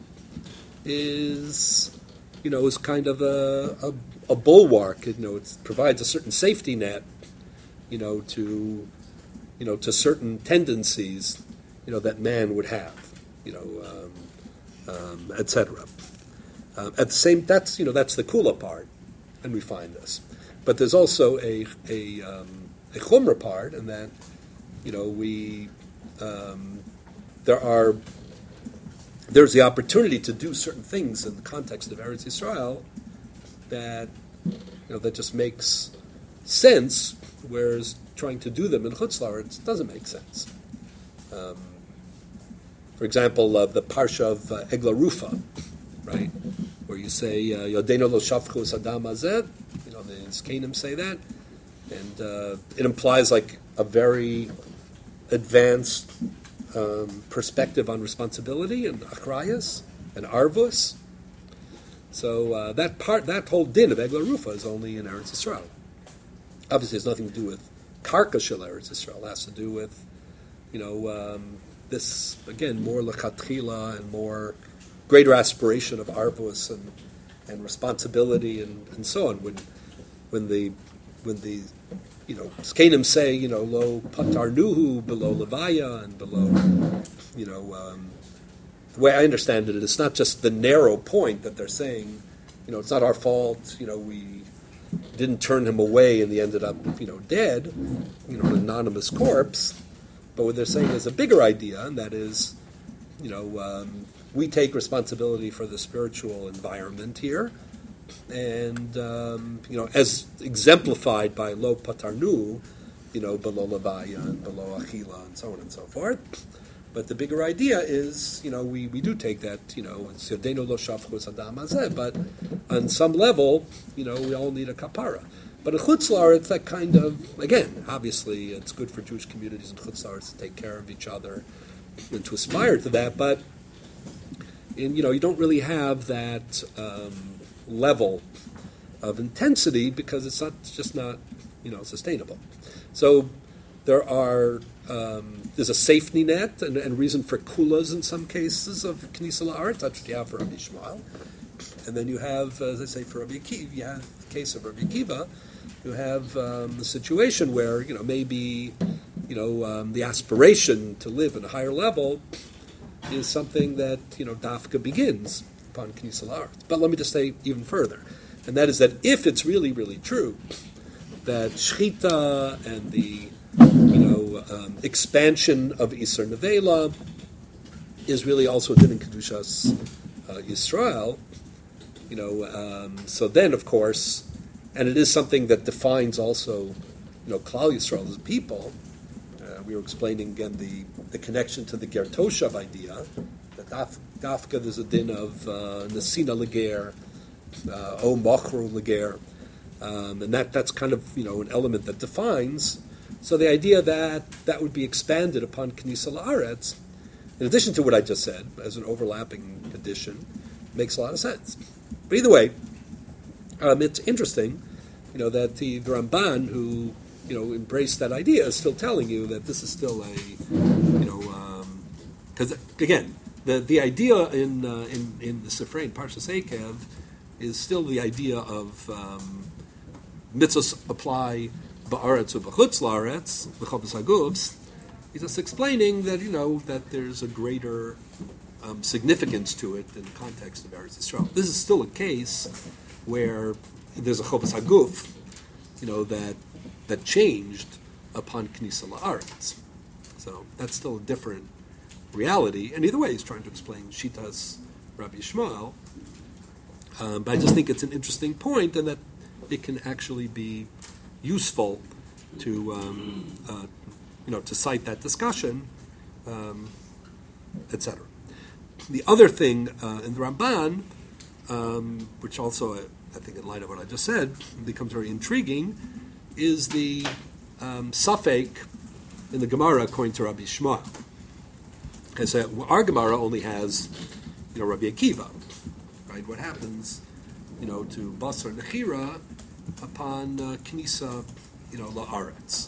is, you know, is kind of a, a, a bulwark. You know, it provides a certain safety net, you know, to, you know, to certain tendencies, you know, that man would have. You know, um, um, et cetera. Uh, at the same, that's you know that's the kula part, and we find this. But there's also a a um, a chumra part, and that you know we um, there are there's the opportunity to do certain things in the context of Eretz Yisrael that you know that just makes sense, whereas trying to do them in Chutz La'aretz doesn't make sense. Um, for example, uh, the parsha of uh, Egla Rufa, right, where you say Yodeno lo shafchu sadam azed, you know the Zkanim say that, and uh, it implies like a very advanced um, perspective on responsibility and achrayas and arvus. So uh, that part, that whole din of Egla Rufa is only in Eretz Yisrael. Obviously, it has nothing to do with Karka Shel Eretz Yisrael. It has to do with, you know, um, this, again, more lechatchila and more greater aspiration of arvus and, and responsibility and, and so on. When when the when the you know Zkanim say, you know, lo patarnuhu, below levaya and below, you know, um, the way I understand it, it's not just the narrow point that they're saying, you know, it's not our fault, you know, we didn't turn him away and he ended up, you know, dead, you know, an anonymous corpse. But what they're saying is a bigger idea, and that is, you know, um, we take responsibility for the spiritual environment here, and um, you know, as exemplified by lo patarnu, you know, below levaya and below achila and so on and so forth. But the bigger idea is, you know, we, we do take that, you know, it's yodeno lo shafchu sadam hazeh, but on some level, you know, we all need a kapara. But in Chutz La'aretz, that kind of, again, obviously it's good for Jewish communities in Chutz La'aretz to take care of each other and to aspire to that, but in, you know, you don't really have that um, level of intensity because it's not it's just not, you know, sustainable. So there are um, there's a safety net and, and reason for kulas in some cases of Knisa La'aretz. That's what you have for Rabbi Shmuel. And then you have, as I say, for Rabbi Akiva, you have the case of Rabbi Akiva, you have um, the situation where, you know, maybe, you know, um, the aspiration to live at a higher level is something that, you know, dafka begins upon Knisa La'aretz. But let me just say even further, and that is that if it's really, really true that shchita and the, you know, um, expansion of Isser Nevela is really also din in Kedushas uh, Yisrael, you know, um, so then, of course, and it is something that defines also, you know, Klal Yisrael as a people. Uh, we were explaining again the, the connection to the Ger Toshav idea, that daf, dafka there's a din of uh, Nesina Leger, uh, O Machru Leger, um, and that, that's kind of, you know, an element that defines. So the idea that that would be expanded upon Knisa La'aretz, in addition to what I just said, as an overlapping addition, makes a lot of sense. But either way, um, it's interesting, you know, that the, the Ramban, who, you know, embraced that idea, is still telling you that this is still a, you know, because um, again, the the idea in uh, in in the Sifrei Parshas Eikev is still the idea of um, mitzvahs apply ba'aretz or b'chutz la'aretz, b'chavos hagufs. He's just explaining that, you know, that there's a greater um, significance to it in the context of Eretz Yisrael. This is still a case where there's a chavos haguf, you know, that that changed upon Knisa La'aretz. So that's still a different reality. And either way, he's trying to explain Shitas Rabbi Shmuel. Um, but I just think it's an interesting point, and that it can actually be useful to, um, uh, you know, to cite that discussion, um, et cetera. The other thing uh, in the Ramban, um, which also, uh, I think in light of what I just said, becomes very intriguing, is the um, suffix in the Gemara according to Rabbi Shmuel. Okay, so our Gemara only has, you know, Rabbi Akiva, right? What happens, you know, to Basar Nechira upon uh, Knisa, you know, La'aretz.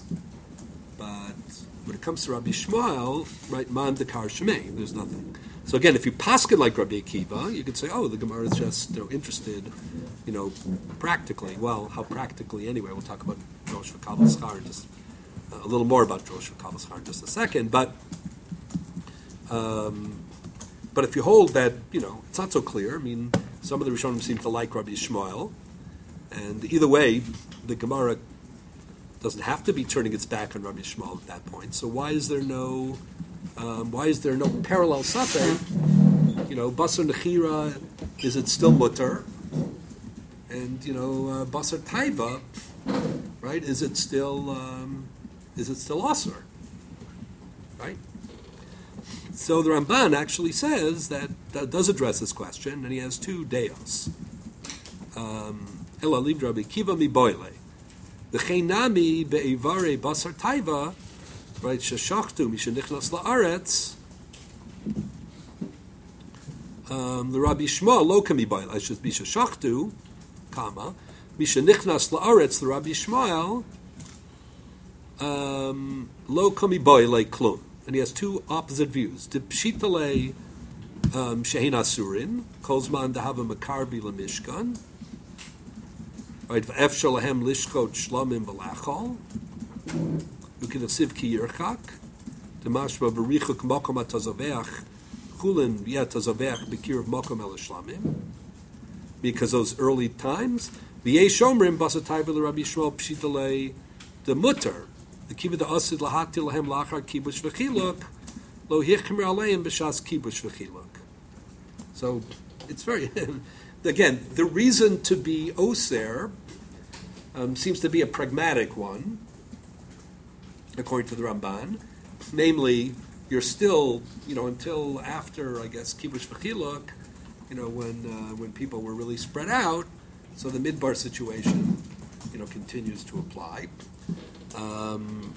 But when it comes to Rabbi Shmuel, right, Man Dekar Shemei, there's nothing. So again, if you paskin like Rabbi Akiva, you could say, oh, the Gemara is just, you know, interested, you know, practically. Well, how practically anyway? We'll talk about Rosh V'Kabel Schar, just uh, a little more about Rosh V'Kabel Schar in just a second. But um, but if you hold that, you know, it's not so clear. I mean, some of the Rishonim seem to like Rabbi Yishmael, and either way, the Gemara doesn't have to be turning its back on Rabbi Yishmael at that point. So why is there no, um, why is there no parallel safek? You know, basar nechira, is it still mutter? And you know, uh, basar taiva, right? Is it still, um, is it still asur? Right? So the Ramban actually says that, that does address this question, and he has two deos. Ela libd Rabbi Kiva mi boile. The cheinami be'ivare basar taiva, right? Sheshachtu mishenichnas la'aretz. Um, the Rabbi Shmuel lo kami boile. I should be sheshachtu, comma mishenichnas la'aretz. The Rabbi Shmuel um, lo kami boile klum. And he has two opposite views. The pshitale shehin asurin kolzman dehava makarbi lemishkan. Right, v'ef shalahem lishchot shlamim v'lachol. U'kinasiv ki yirchak. Demashma v'richuk mokom atazaveach chulin v'yatazaveach b'kir of mokom el shlamim. Because those early times, v'yesh omrim basatay v'lerabbi Yishmael pshitale the mutter. The kibbutz asid lahati lahem lachar kibbutz v'chiluk lo hichmer aleim b'shas kibbutz v'chiluk. So it's very again the reason to be oser um, seems to be a pragmatic one, according to the Ramban. Namely, you're still you know until after I guess kibbutz v'chiluk, you know when uh, when people were really spread out, so the midbar situation you know continues to apply. Um,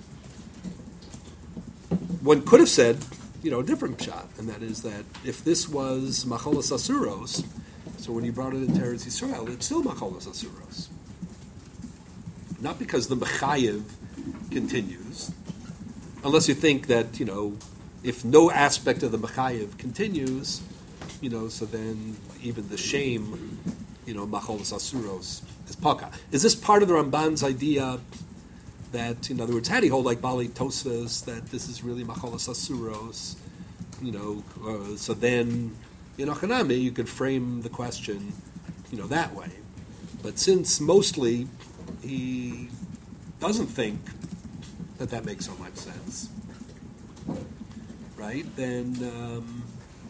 one could have said, you know, a different shot, and that is that if this was macholas asuros, so when you brought it into Eretz Yisrael, it's still macholas asuros. Not because the mechayev continues, unless you think that, you know, if no aspect of the mechayev continues, you know, so then even the shame, you know, macholas asuros is paka. Is this part of the Ramban's idea? That, in other words, how do you hold like Bali Tosas that this is really Macholas Asuros? You know, uh, so then in Achanami you could frame the question, you know, that way. But since mostly he doesn't think that that makes so much sense, right? Then, um,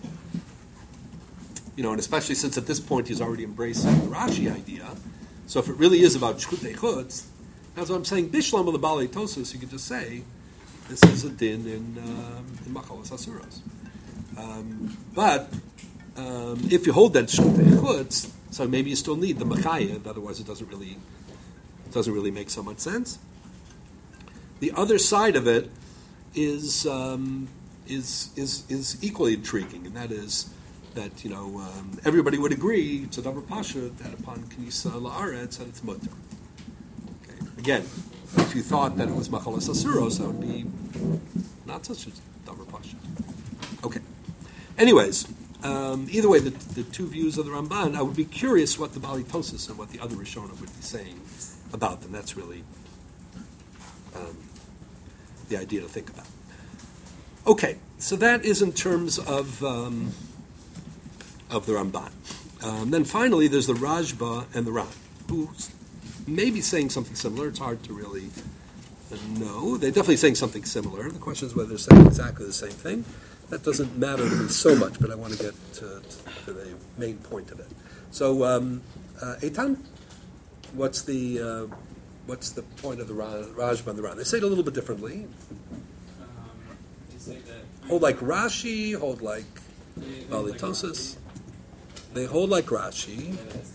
you know, and especially since at this point he's already embracing the Rashi idea. So if it really is about Shchutei Chutz, that's what I'm saying. Bishlam of the Balei Tosus, you could just say this is a din in um, in Macholas Asuros. Um, but um, if you hold that Shchutei Chutz, so maybe you still need the Machayev. Otherwise, it doesn't really it doesn't really make so much sense. The other side of it is um, is is is equally intriguing, and that is that you know um, everybody would agree it's a davar pasha that upon Knisa La'aretz that it's mutter. Again, if you thought that it was Macholas Asuros, that would be not such a davar pasha. Okay. Anyways, um, either way, the, the two views of the Ramban, I would be curious what the Bali Tosis and what the other Rishonim would be saying about them. That's really um, the idea to think about. Okay, so that is in terms of um, of the Ramban. Um, then finally, there's the Rajba and the Ran, who maybe saying something similar. It's hard to really know. They're definitely saying something similar. The question is whether they're saying exactly the same thing. That doesn't matter to me so much, but I want to get to, to the main point of it. So, um, uh, Eitan, what's the uh, what's the point of the Rajba and the Ran? They say it a little bit differently. Um, they say that hold like Rashi, hold like Bali Tosis. They hold like Rashi.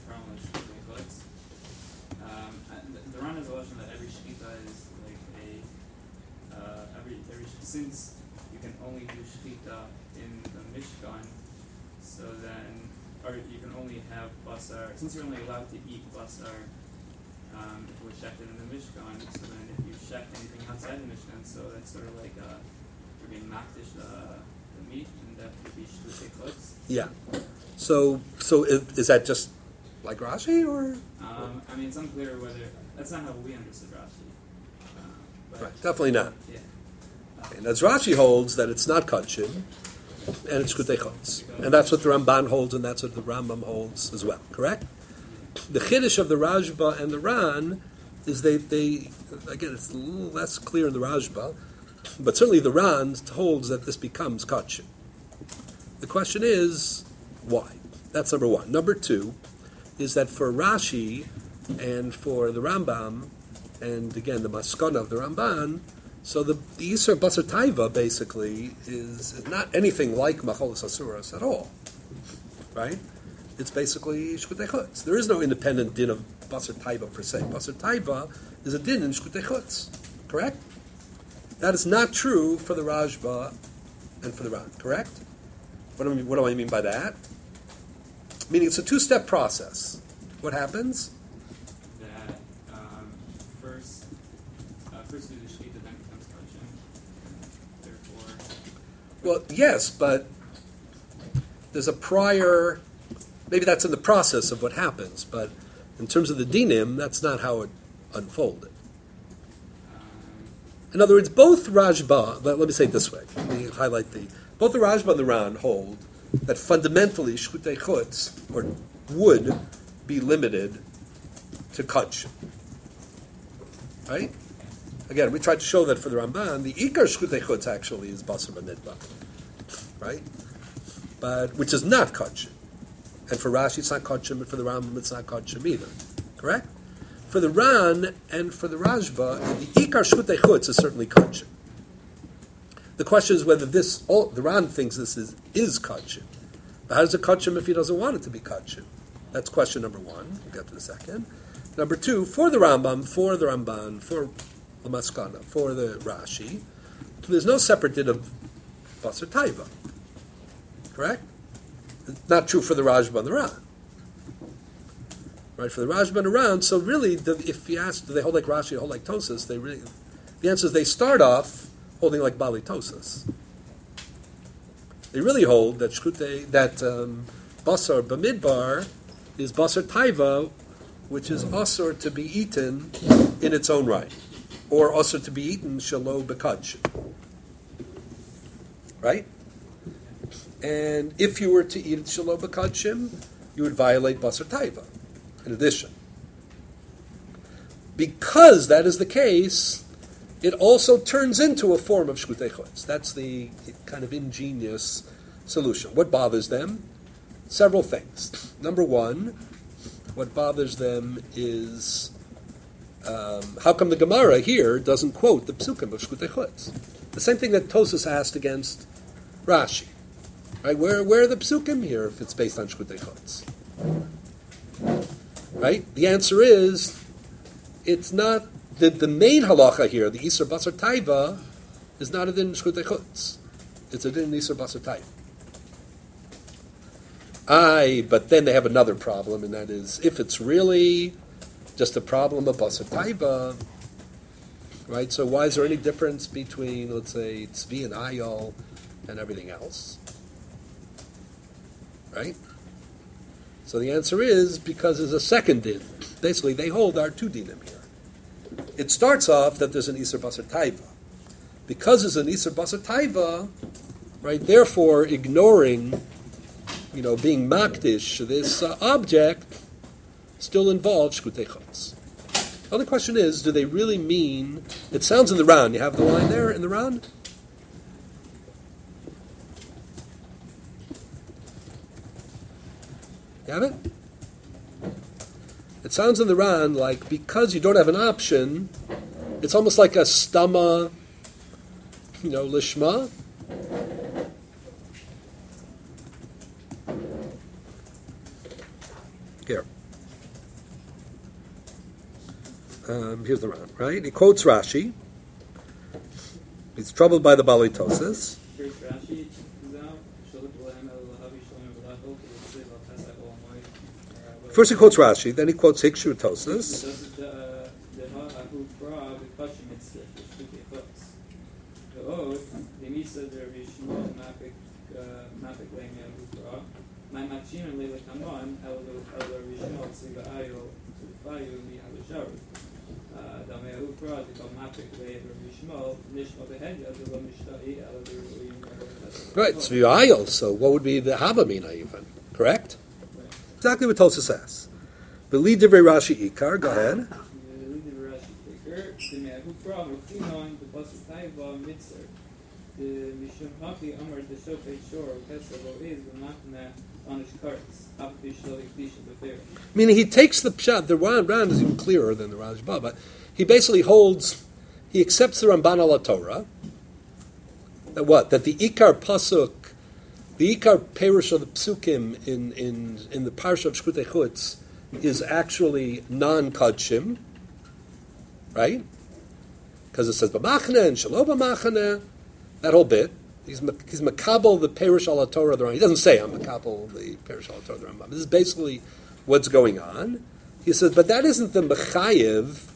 The Ran is a lesson that every shechita is like a uh, every every since you can only do shechita in the Mishkan, so then or you can only have basar since you're only allowed to eat basar um, if it was shechted in the Mishkan. So then if you shecht anything outside the Mishkan, so that's sort of like uh, you're being makdish the the meat, and that would be shchutei chutz. Yeah. So so is, is that just like Rashi or? Um, I mean, it's unclear whether that's not how we understood Rashi. Uh, but Right, definitely not. Yeah. Uh, And as Rashi holds that it's not kachim, and it's Shkutei Chutz. And that's what the Ramban holds, and that's what the Rambam holds as well, correct? The Chiddush of the Rajba and the Ran is they, they again, it's a little less clear in the Rajba, but certainly the Ran holds that this becomes Kachim. The question is, why? That's number one. Number two is that for Rashi and for the Rambam, and again, the Maskana of the Ramban, so the, the Yisur Basar Taiva basically is, is not anything like Macholos Asuras at all, right? It's basically Shkutei Chutz. There is no independent din of Basar Taiva per se. Basar Taiva is a din in Shkutei Chutz, correct? That is not true for the Rajba and for the Ran, correct? What do I mean, what do I mean by that? Meaning it's a two-step process. What happens? That um, first, uh, first do the Shkita, then becomes Kachim. Therefore, Well, yes, but there's a prior, maybe that's in the process of what happens, but in terms of the dinim, that's not how it unfolded. um, In other words, both Rajba, let, let me say it this way, let me highlight the, both the Rajba and the Ran hold that fundamentally Shkutei Chutz, or would be limited to Kachim. Right? Again, we tried to show that for the Ramban, the Ikar Shkutei Chutz actually is Basar B'Nidba. Right? But, which is not Kachim. And for Rashi it's not Kachim, and for the Rambam it's not Kachim either. Correct? For the Ran and for the Rajba, the Ikar Shkutei Chutz is certainly Kachim. The question is whether this, all, the Ran thinks this is, is Kachim. But how does it Kachim if he doesn't want it to be Kachim? That's question number one. We'll get to the second. Number two, for the Rambam, for the Ramban, for the Maskana, for the Rashi, there's no separate din of Basar Taiva. Correct? It's not true for the Rajba and the Ran. Right, for the Rajba and the Ran, so really, the, if you ask, do they hold like Rashi or hold like Tosas, they really, the answer is they start off holding like Bali Tosas. They really hold that Shkutei, that um, Basar B'Midbar is Basar Taiva, which is Asur to be eaten in its own right, or Asur to be eaten Shalo B'Kach. Right? And if you were to eat it Shalo B'Kachim, you would violate Basar Taiva, in addition. Because that is the case, it also turns into a form of Shkutei Chutz. That's the kind of ingenious solution. What bothers them? Several things. Number one, what bothers them is um, how come the Gemara here doesn't quote the psukim of Shkutei Chutz? The same thing that Tosas asked against Rashi. Right? Where, where are the psukim here if it's based on Shkutei Chutz? Right? The answer is, it's not, the, the main halacha here, the Isur Basar Taiva, is not a din Shkutei Chutz. It's a din Isur Basar Taiva. Aye, but then they have another problem, and that is, if it's really just a problem of Basar Taiva, right, so why is there any difference between, let's say, Tzvi and Ayol and everything else? Right? So the answer is, because there's a second din. Basically, they hold our two dinim here. It starts off that there's an Isur Basar Taiva. Because there's an Isur Basar Taiva, right, therefore ignoring, you know, being makdish, this uh, object still involves Shkutei Chutz. The only question is, do they really mean, it sounds in the Ran, you have the line there in the Ran? You have it? It sounds in the Ran like, because you don't have an option, it's almost like a stama, you know, lishma. Here. Um, here's the Ran, right? He quotes Rashi. He's troubled by the Balitosis. First Rashi is out. First he quotes Rashi, then he quotes Hikshu Tosis. Right, it's v'ayil, so what would be the havamina even? Correct? Right. Exactly what Tosfos says. B'li divrei Rashi Ikar, go ahead. Meaning he takes the pshat, the Ran, Ran is even clearer than the Rashba, but he basically holds, he accepts the Ramban al Torah, that what? That the Ikar Pasuk, the Ikar Perush of the Psukim in, in, in the Parsha of Shkutei Chutz is actually non-Kadshim, right? Because it says B'machne and Shalom B'machne, that whole bit. He's he's Makabel the Perush al Torah the Rambam. He doesn't say I'm Makabel the Perush al Torah the Rambam. This is basically what's going on. He says, but that isn't the Mechayev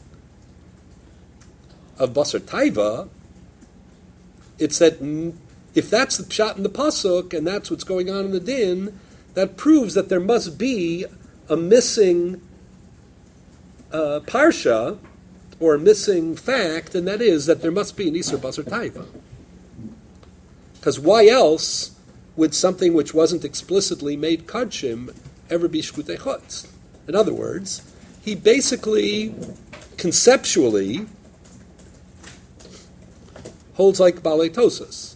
of Basar Taiva. It's that if that's the pshat in the pasuk and that's what's going on in the din, that proves that there must be a missing uh, parsha or a missing fact, and that is that there must be an Isur Basar Taiva. Because why else would something which wasn't explicitly made Kadshim ever be Shkutei Chutz? In other words, he basically, conceptually, holds like Balei Tosfos.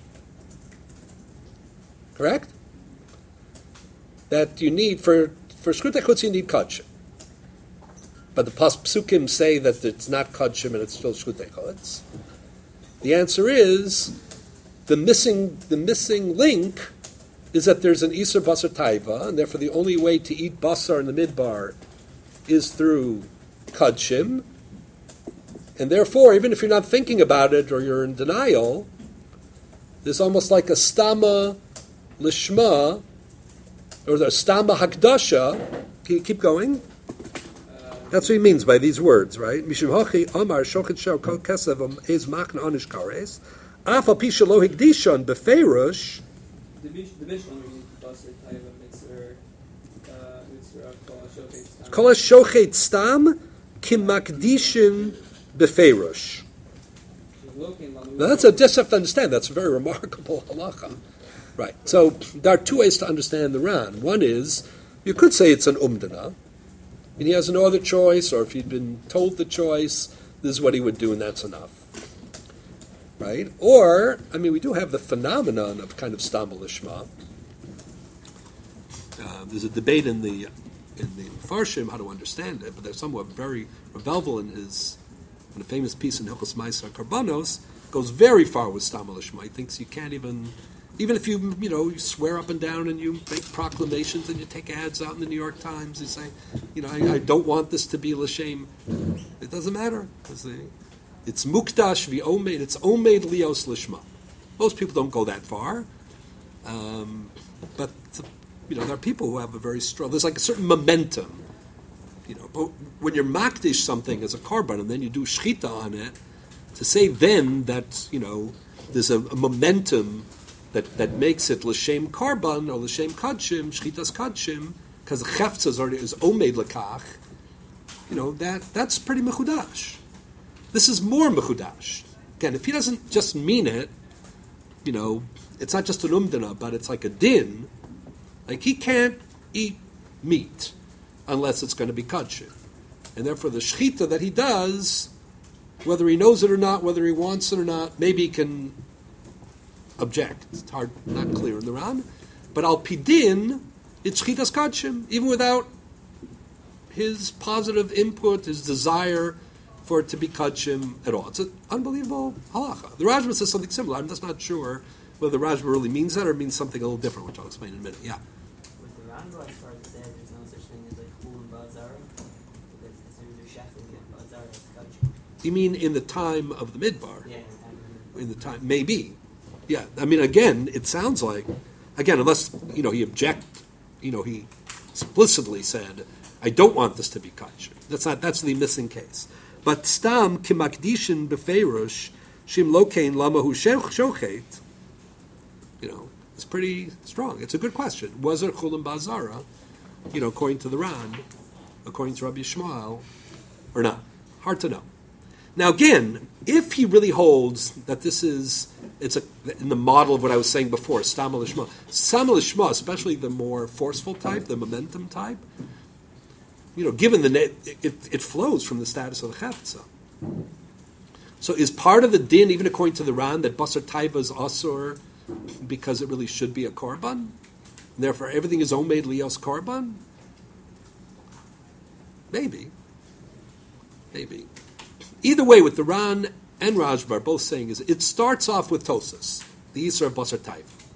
Correct? That you need, for, for Shkutei Chutz you need Kadshim. But the Psukim say that it's not Kadshim and it's still Shkutei Chutz. The answer is, the missing the missing link is that there's an Isur Basar Taiva, and therefore the only way to eat Basar in the Midbar is through Kadshim. And therefore, even if you're not thinking about it or you're in denial, there's almost like a Stama Lishma, or the Stama Hakdasha. Can you keep going? That's what he means by these words, right? Mishum Hachi Amar Shochet Shel Kol Kesev Ez Machna Onish Kares. Afal Pisha Lo Higdishon Befeirush. The Bishlam needs Basar Taiva Mitzvah, Mitzvah Kol HaShochet Stam Kim Makdishin Befeirush. Now that's a just have to understand. That's a very remarkable halacha, right? So there are two ways to understand the Ran. One is you could say it's an umdana, and he has no other choice, or if he'd been told the choice, this is what he would do, and that's enough. Right? Or, I mean, we do have the phenomenon of kind of Stam Lishma. Uh, there's a debate in the in the Farshim how to understand it, but there's somewhat very Revelvel in his in a famous piece in Hilchos Ma'aser Karbanos goes very far with Stam Lishma. He thinks you can't even, even if you you know you swear up and down and you make proclamations and you take ads out in the New York Times, you say, you know, I, I don't want this to be l'shem. It doesn't matter. It's mukdash v'omed. It's omed lios lishma. Most people don't go that far, um, but you know there are people who have a very strong. There's like a certain momentum, you know. But when you're makdish something as a korban and then you do shchita on it, to say then that you know there's a, a momentum that, that makes it l'shem korban or l'shem kadshim shchitas kadshim because the chefza is already is omed lekach. You know that that's pretty mechudash. This is more mechudash. Again, if he doesn't just mean it, you know, it's not just an umdana, but it's like a din. Like he can't eat meat unless it's going to be kadshim, and therefore the shechita that he does, whether he knows it or not, whether he wants it or not, maybe he can object. It's hard, not clear in the Ran, but al pidin, it's shechitas kadshim, even without his positive input, his desire for it to be kadshim at all. It's an unbelievable halacha. The Rashba says something similar. I'm just not sure whether the Rashba really means that or means something a little different, which I'll explain in a minute. Yeah. With the Rambam, as far as say, there's no such thing as like chul and ba'azara, because as soon as you're shechting it, ba'azara is kadshim. You mean in the time of the midbar? Yeah, in the time of the In the time, maybe. Yeah. I mean, again, it sounds like, again, unless you know he object, you know he explicitly said, "I don't want this to be kadshim." That's not. That's the missing case. But stam kimakdishin befeirush shim lokein lamahu shochet. You know, it's pretty strong. It's a good question. Was it chul and ba'azara? You know, according to the Ran, according to Rabbi Yishmael, or not? Hard to know. Now again, if he really holds that this is, it's a, in the model of what I was saying before, Stam Lishma, Stam Lishma, especially the more forceful type, the momentum type, you know, given the, it, it, it flows from the status of the Chefetza. So is part of the din, even according to the Ran, that Basar Taiva is Asur because it really should be a Korban? And therefore everything is Omed Lios Korban? Maybe. Maybe. Either way, with the Ran and Rajbar both saying is it starts off with Tosas, the Yisra of Basar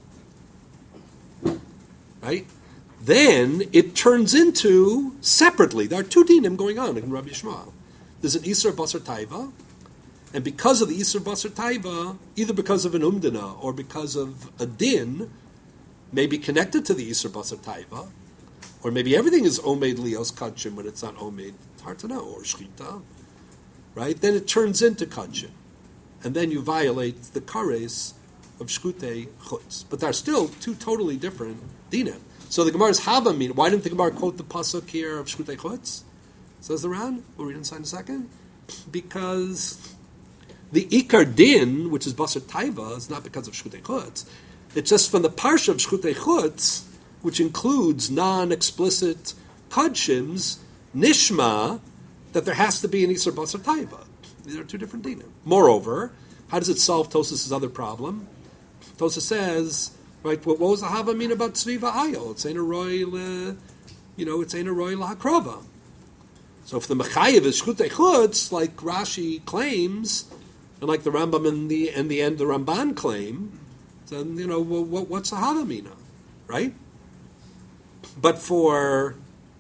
Taiva. Right? Then it turns into, separately, there are two dinim going on in Rabbi Yishmael. There's an Yisra of Basar Taiva, and because of the Yisra of Basar Taiva, either because of an Umdana or because of a din, may be connected to the Yisra of Basar Taiva, or maybe everything is Omed Lios Kachim when it's not Omed, it's hard to know, or Shchita. Right? Then it turns into Kachim. And then you violate the Kares of Shkutei Chutz. But they're still two totally different dinim. So the Gemara's Hava mean, why didn't the Gemara quote the pasuk here of Shkutei Chutz? Says the Ran. We'll read inside in a second. Because the Ikar Din, which is Basar Taiva, is not because of Shkutei Chutz. It's just from the Parsha of Shkutei Chutz, which includes non-explicit Kadshims, Nishma, that there has to be an Isser Basar Taiva. These are two different dinim. Moreover, how does it solve Tosas' other problem? Tosas says, right, what, what was the Hava mean about Tzriva Ayol? It's ain't a roy, le, you know, it's ain't a roy lahakrova. So if the Mechayev is Shkutei Chutz, like Rashi claims, and like the Rambam and the and the end the Ramban claim, then, you know, well, what, what's the Hava mina, right? But for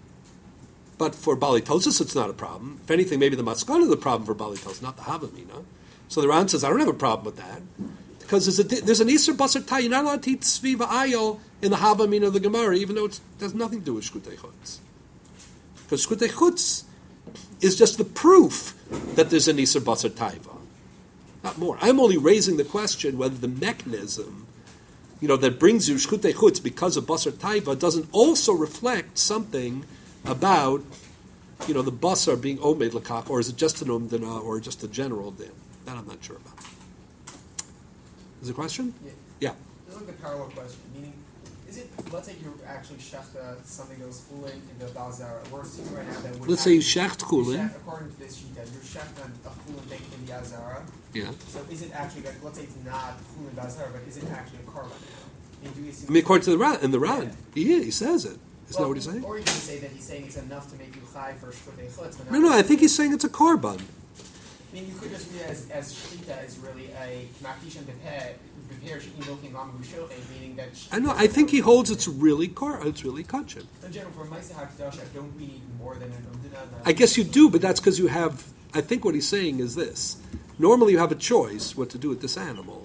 But for Bali Tosas, it's not a problem. If anything, maybe the Maskana is the problem for Bali Tosas, not the Havamina. So the Ran says, I don't have a problem with that. Because there's, a, there's an Isser Basar Tai. You're not allowed to eat Sviva Ayol in the Havamina of the Gemara, even though it has nothing to do with Shkutei Chutz. Because Shkutei Chutz is just the proof that there's an Isser Basar Taiva. Not more. I'm only raising the question whether the mechanism, you know, that brings you Shkutei Chutz because of Basar Taiva doesn't also reflect something about, you know, the basar being omed lakach, or is it just an umdana, or just a general din? That I'm not sure about. Is there a question? Yeah. Yeah. This is like the parallel question. Meaning, is it, let's say you actually shechta something that was chulin in the bazar. We're assuming right now that would Let's say you shecht chulin. shech- according to this shita, you're shechta a chulin baked in the azara. Yeah. So is it actually, like, let's say it's not chulin bazar, but is it actually a korban now? I mean, do we assume I mean, according to the Ran, in the Ran, yeah, he says it. Isn't well, that what he's saying? Or you can say that he's saying it's enough to make you chai for shkutei chutz. but No, not- no, I think he's saying it's a korban. I mean, you could just read it as, as shita is really a makdish and depeh, prepare she'imokim mamu shoche, meaning that. I know. I think he holds it's really kor. It's really kachin. In general, for Maisa Hakdash, don't we need more than an umdina? I guess you do, but that's because you have. I think what he's saying is this: normally you have a choice what to do with this animal.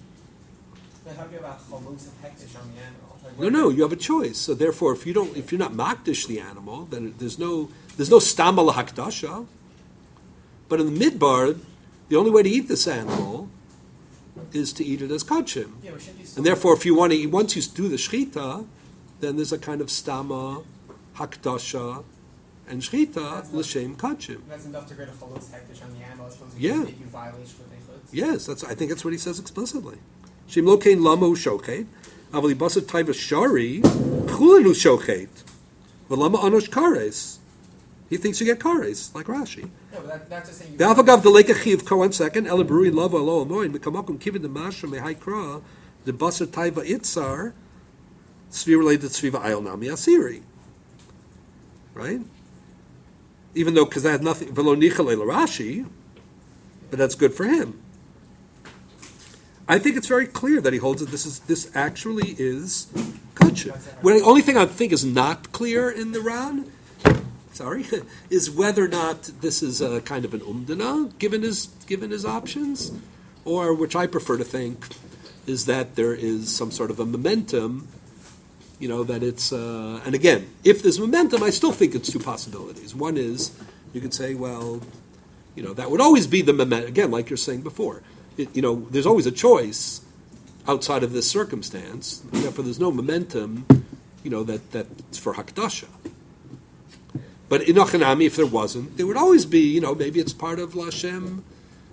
But how do you have a chalos and hektish on the animal? Like, No, no, you have a choice. So therefore, if you don't, if you're not makdish the animal, then there's no, there's no stama lahakdasha. But in the midbar, the only way to eat this animal is to eat it as kachim. Yeah, but shouldn't you still- And therefore, if you want to eat, once you do the shchita, then there's a kind of stama, hakdasha, and shchita l'shem kachim. That's enough to get a chalos hektish on the animal, as opposed to Yeah. make you violate shkutei chutz. Yes, that's. I think that's what he says explicitly. Shem lokein lama ushochet, avali basat taiva shari, chulin ushochet, v'lama anosh kares. He thinks you get kares, like Rashi. No, but that, that's just saying you. The Avagav the Lake Achiv Ko one second. Ela Brui Lava Alo Amoin Mikamakum Kivin the Masha Mehai Kra the Basar Taiva Itzar Svi related to Sviva Ayel Nami Asiri. Right? Even though because that had nothing Velo Nichale Rashi, but that's good for him. I think it's very clear that he holds that this is this actually is kachim. Well, the only thing I think is not clear in the Ran, sorry, is whether or not this is a kind of an umdana, given his given his options, or which I prefer to think is that there is some sort of a momentum. You know that it's, uh, and again, if there's momentum, I still think it's two possibilities. One is you could say, well, you know, that would always be the momentum. Again, like you're saying before. It, you know, there's always a choice outside of this circumstance. Therefore, there's no momentum, you know, that that's for Hakdasha. But in Achanami, if there wasn't, there would always be, you know, maybe it's part of Lashem,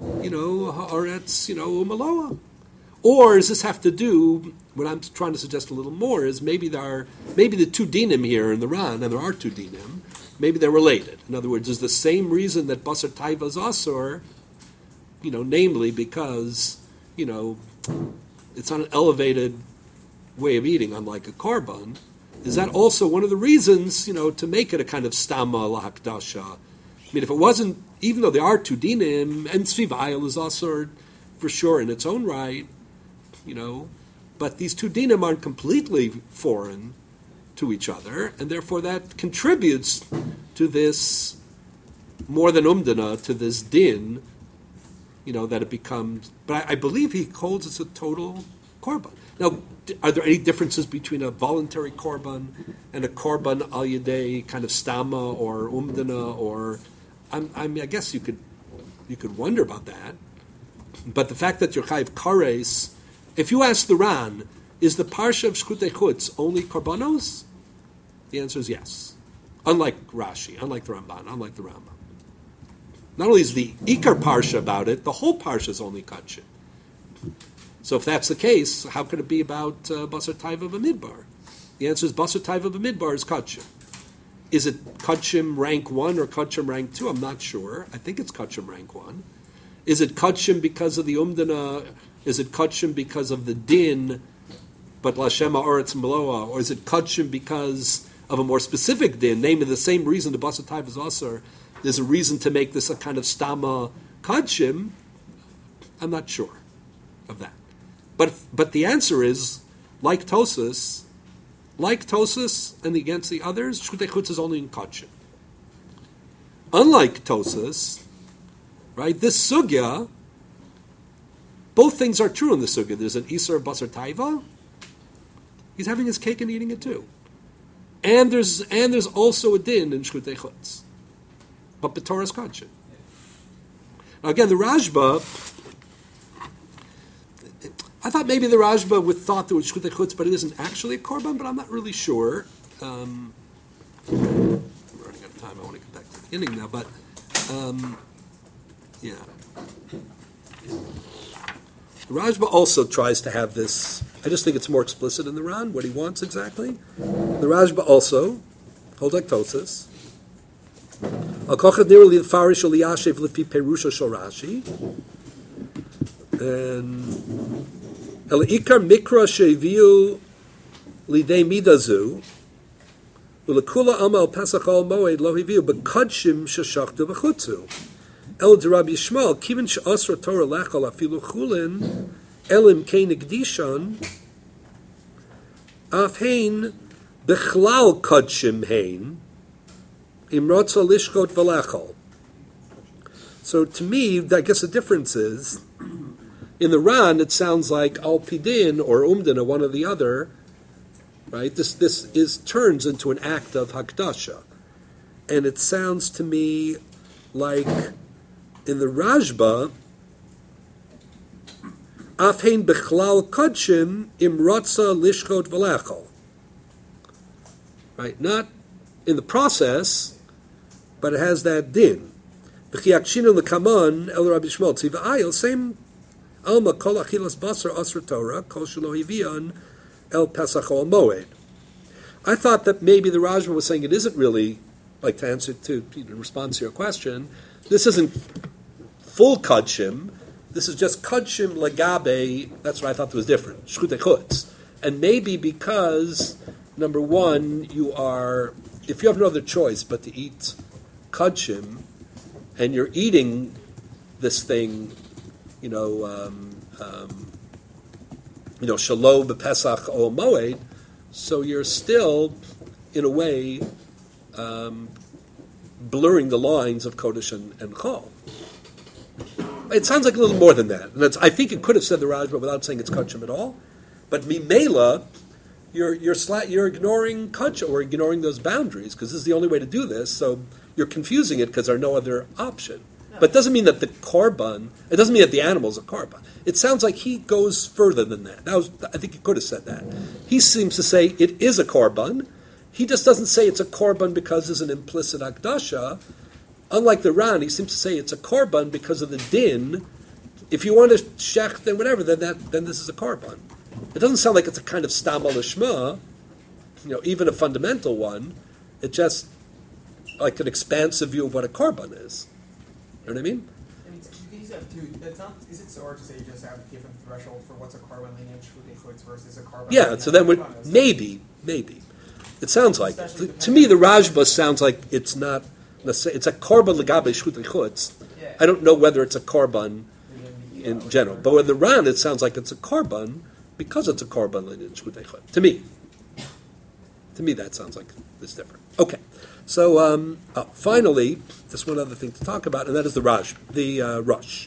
you know, haaretz, you know, umaloa. Or does this have to do? What I'm trying to suggest a little more is maybe there are maybe the two dinim here in the Ran, and there are two dinim. Maybe they're related. In other words, is the same reason that basar taiva is asur, you know, namely because you know it's on an elevated way of eating, unlike a korban. Is that also one of the reasons, you know, to make it a kind of stama lahakdasha? I mean, if it wasn't, even though there are two dinim, and tzvivayil is asur for sure in its own right, you know, but these two dinim aren't completely foreign to each other, and therefore that contributes to this, more than umdana, to this din, you know, that it becomes, but I, I believe he holds it's a total korban. Now, are there any differences between a voluntary korban and a korban al yedei kind of stama or umdana, or, I'm, I mean, I guess you could, you could wonder about that, but the fact that you're chayiv kares, if you ask the Ran, is the parsha of Shkutei Chutz only korbanos? The answer is yes. Unlike Rashi, unlike the Ramban, unlike the Rambam. Not only is the Ikar parsha about it, the whole parsha is only kachim. So if that's the case, how could it be about uh, basar taiva b'midbar? The answer is basar taiva b'midbar is kachim. Is it kachim rank one or kachim rank two? I'm not sure. I think it's kachim rank one. Is it kachim because of the umdana? Is it kachim because of the din, but lashema oretz meloa? Or is it kachim because of a more specific din, namely the same reason the basar taiva is asur? There's a reason to make this a kind of stama kachim. I'm not sure of that. But but the answer is, like Tosas, like Tosas and against the others, Shkutei Chutz is only in kachim. Unlike Tosas, right, this sugya, both things are true in the sugya. There's an Isar Basar Taiva. He's having his cake and eating it too. And there's and there's also a din in Shkutei Chutz. But B'Torah's kachim. Now again, the Rashba, I thought maybe the Rashba would thought there was Shkutei Chutz, but it isn't actually a korban, but I'm not really sure. Um, I'm running out of time. I want to get back to the beginning now, but um, yeah. The Rashba also tries to have this, I just think it's more explicit in the Ran, what he wants exactly. The Rashba also, hold like Tosas, Al Kochad Nirli Farish Oliyashev Lipi Perusha Shorashi, and El Ikar Mikra Sheviu Lidei Midazu, Ulakula Amal Pesach Al Moed Lohiviu, Bekadshim Shashachtu V'chutzu. El Rabbi Yishmael, Kivin She'asra Torah Lechal Afilu Chulin, Elim Kein Gdishon, Afhein Bechlal Kadshim Hein, Imrotza Lishkot V'lechal. So to me, I guess the difference is, in the Ran, it sounds like Al Pidin or Umdana, one or the other, right? This this is turns into an act of Hakdasha. And it sounds to me like in the Rashba, Afhein Bechlal Kadshim Imrotza Lishkot V'lechal. Right? Not in the process, but it has that din. B'chiakshinu l'kamon el Rabbi Shmuel tziva'ayil, same alma kol achilas basar asr Torah, kol shelo hivion el Pesach ol moed. I thought that maybe the Rashba was saying it isn't really, like to answer to, in response to your question, this isn't full kudshim, this is just kudshim lagabe, that's what I thought was different, shkutei chutz. And maybe because, number one, you are, if you have no other choice but to eat kudshim, and you're eating this thing, you know, um, um, you know, shalom b'pesach ol moed, so you're still, in a way, um, blurring the lines of kodesh and, and chol. It sounds like a little more than that. And that's, I think it could have said the Rashba without saying it's kudshim at all. But mimela, you're you're sla- you're ignoring kudshim or ignoring those boundaries because this is the only way to do this. So you're confusing it because there's no other option. No. But it doesn't mean that the korban. It doesn't mean that the animal's a korban. It sounds like he goes further than that. That was, I think he could have said that. He seems to say it is a korban. He just doesn't say it's a korban because there's an implicit akdasha. Unlike the Ran, he seems to say it's a korban because of the din. If you want to shech, then whatever, then that then this is a korban. It doesn't sound like it's a kind of stam al-shma, you know, even a fundamental one. It's just like an expansive view of what a korban is. You know what I mean? I mean, these have two. That's not. Is it so hard to say you just have a different threshold for what's a carbon lineage with versus a carbon? Yeah. So then, we maybe, maybe, it sounds like to me the Rajba sounds like it's not. It's a korban legabe shchut chutz. I don't know whether it's a korban in general, but with the Ran, it sounds like it's a korban because it's a korban lineage shchut chutz. To me, to me that sounds like it's different. Okay. So um, uh, finally, just one other thing to talk about, and that is the Raj, the uh, Rush.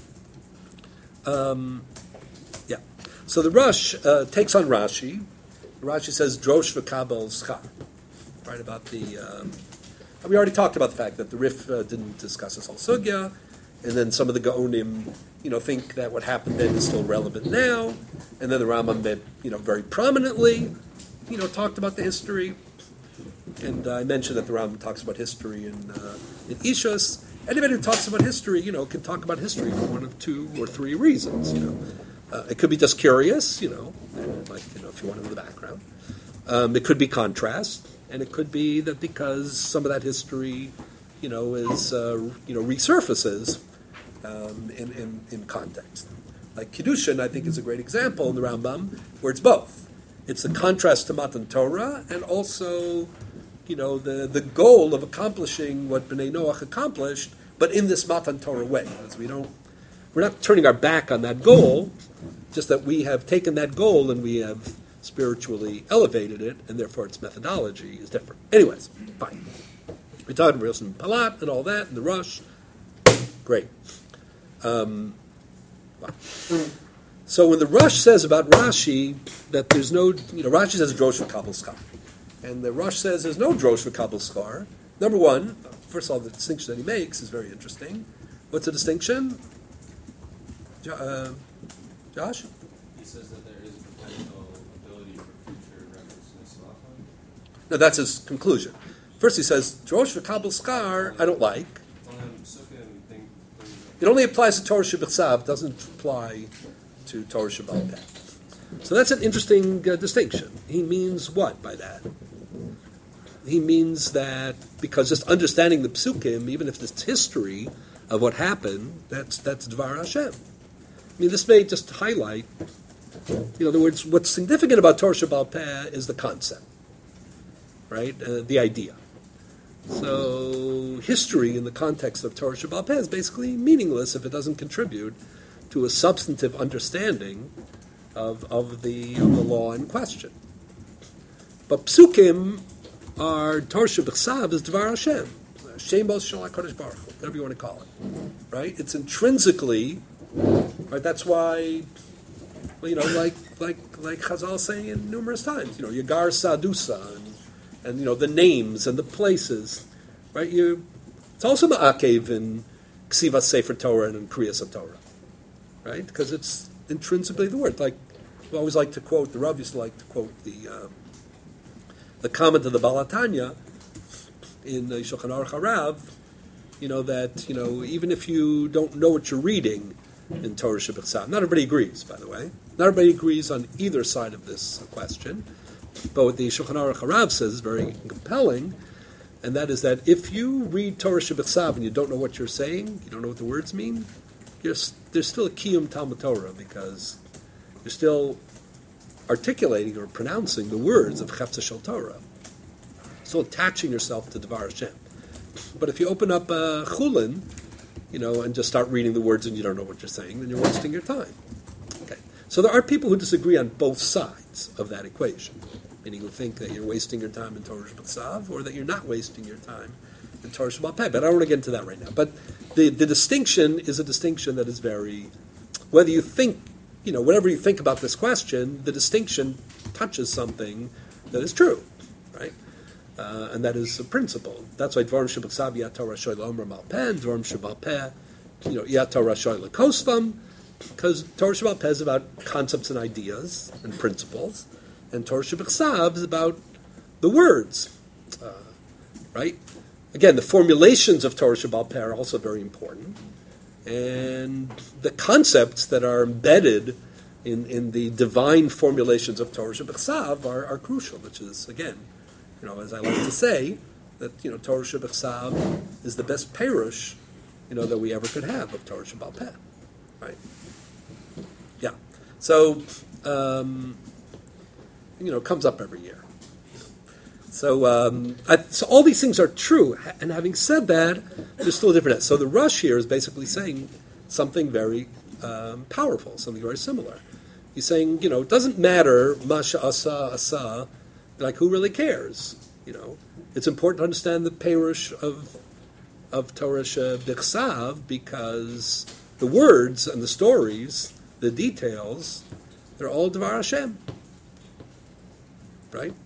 Um, yeah. So the Rush uh, takes on Rashi. Rashi says drosh v'kabel schar, right? About the. Um, we already talked about the fact that the Rif uh, didn't discuss this whole sugya, and then some of the Gaonim, you know, think that what happened then is still relevant now, and then the Rambam, you know, very prominently, you know, talked about the history. And uh, I mentioned that the Rambam talks about history in uh, in Ishus. Anybody who talks about history, you know, can talk about history for one of two or three reasons. You know, uh, it could be just curious, you know, like you know, if you want to know the background. Um, it could be contrast, and it could be that because some of that history, you know, is uh, you know resurfaces um, in, in in context. Like Kiddushin, I think is a great example in the Rambam where it's both. It's the contrast to Matan Torah, and also, you know, the, the goal of accomplishing what Bnei Noach accomplished, but in this Matan Torah way. Because we don't, we're not turning our back on that goal, just that we have taken that goal and we have spiritually elevated it, and therefore its methodology is different. Anyways, fine. We talked about Wilson Palat and all that, and the Rush. Great. Um, fine. So when the Rush says about Rashi that there's no, you know, Rashi says drosh v'kabel schar, and the Rush says there's no drosh v'kabel schar. Number one, first of all, the distinction that he makes is very interesting. What's the distinction? Jo- uh, Josh? He says that there is potential ability for future reference to Nisrafan. No, that's his conclusion. First he says drosh v'kabel schar I don't like. Well, then, Sukkim think It only applies to Torah Shebechsav, doesn't apply to Torah Shebaal Peh. So that's an interesting uh, distinction. He means what by that? He means that because just understanding the psukim, even if it's history of what happened, that's that's Dvar Hashem. I mean, this may just highlight, you know, in other words, what's significant about Torah Shebaal Peh is the concept, right? Uh, the idea. So history in the context of Torah Shebaal Peh is basically meaningless if it doesn't contribute to a substantive understanding of of the of the law in question. But psukim are Torah Shebechsav is Dvar Hashem, Shemos Shel HaKadosh Baruch Hu, whatever you want to call it, right? It's intrinsically, right? That's why, well, you know, like like like Chazal saying numerous times, you know, Yagar Sadusa, and, and you know the names and the places, right? You, it's also ma'akev in Ksivas Sefer Torah and in Kriyas Torah. Right, because it's intrinsically the word. Like we always like to quote, the Rav used to like to quote the um, the comment of the Baal HaTanya in the Shulchan Aruch HaRav. You know that you know even if you don't know what you're reading in Torah Shebechsav, not everybody agrees. By the way, not everybody agrees on either side of this question. But what the Shulchan Aruch HaRav says is very compelling, and that is that if you read Torah Shebechsav and you don't know what you're saying, you don't know what the words mean, you're there's still a kiyum Talmud Torah because you're still articulating or pronouncing the words of Chefza Shel Torah, still attaching yourself to Dvar Hashem. But if you open up a Chulin, you know, and just start reading the words and you don't know what you're saying, then you're wasting your time. Okay, so there are people who disagree on both sides of that equation, meaning who think that you're wasting your time in Torah Shebechsav or that you're not wasting your time in Torah Shebaal Peh. But I don't want to get into that right now. But the, the distinction is a distinction that is very, whether you think, you know, whatever you think about this question, the distinction touches something that is true, right? Uh, and that is a principle. That's why Dvarim Shebechsav Yat Torah Shoy L'Omer Malpen, Dvarim Shebaal Peh, you know, Yat Torah Shoy L'Kosvam, because Torah Shebaal Peh is about concepts and ideas and principles, and Torah Shebechsav is about the words, uh, right? again, the formulations of Torah Shebaal Peh are also very important. And the concepts that are embedded in, in the divine formulations of Torah Shebechsav are, are crucial, which is, again, you know, as I like to say, that, you know, Torah Shebechsav is the best perush, you know, that we ever could have of Torah Shebaal Peh. Right? Yeah. So, um, you know, it comes up every year. So, um, I, so all these things are true. And having said that, there's still a different. So the Rush here is basically saying something very um, powerful, something very similar. He's saying, you know, it doesn't matter, Masha Asa Asa, like who really cares? You know, it's important to understand the perush of of Torah Shebechsav because the words and the stories, the details, they're all Dvar Hashem, right?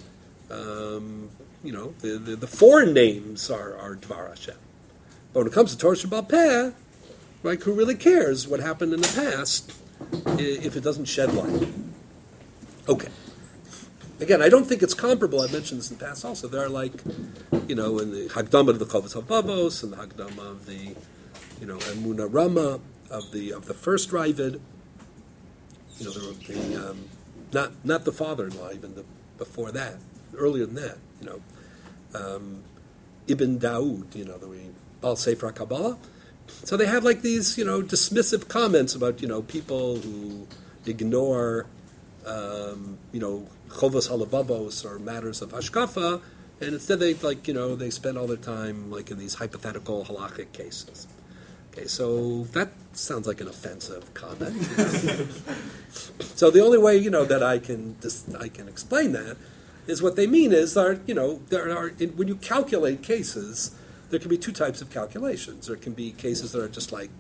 Um, you know, the, the, the foreign names are, are Dvar Hashem. But when it comes to Torah Shebaal Peh, right, who really cares what happened in the past if it doesn't shed light? Okay. Again, I don't think it's comparable. I've mentioned this in the past also. There are like, you know, in the Hagdama of the Chovos HaVavos and the Hagdama of the, you know, Emunah Rama of the of the first Ravid. You know, the, the um, not not the father-in-law, even the before that, earlier than that. You know, um, Ibn Daud. You know, the Baal Sefer HaKabbalah. So they have like these, you know, dismissive comments about, you know, people who ignore, um, you know, Chovos HaLevavos or matters of Hashkafa, and instead they, like, you know, they spend all their time, like, in these hypothetical halachic cases. Okay, so that sounds like an offensive comment. You know? So the only way, you know, that I can dis- I can explain that is what they mean is, are, you know, there are, in, when you calculate cases, there can be two types of calculations. There can be cases that are just like,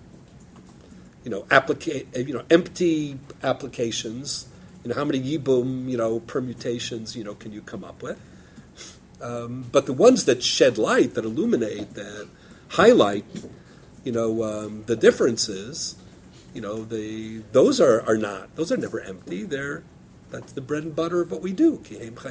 you know, applica- you know, empty applications. You know, how many yibum, you know, permutations, you know, can you come up with? Um, but the ones that shed light, that illuminate, that highlight, you know, um, the differences, you know, they those are, are not, those are never empty. They're, that's the bread and butter of what we do.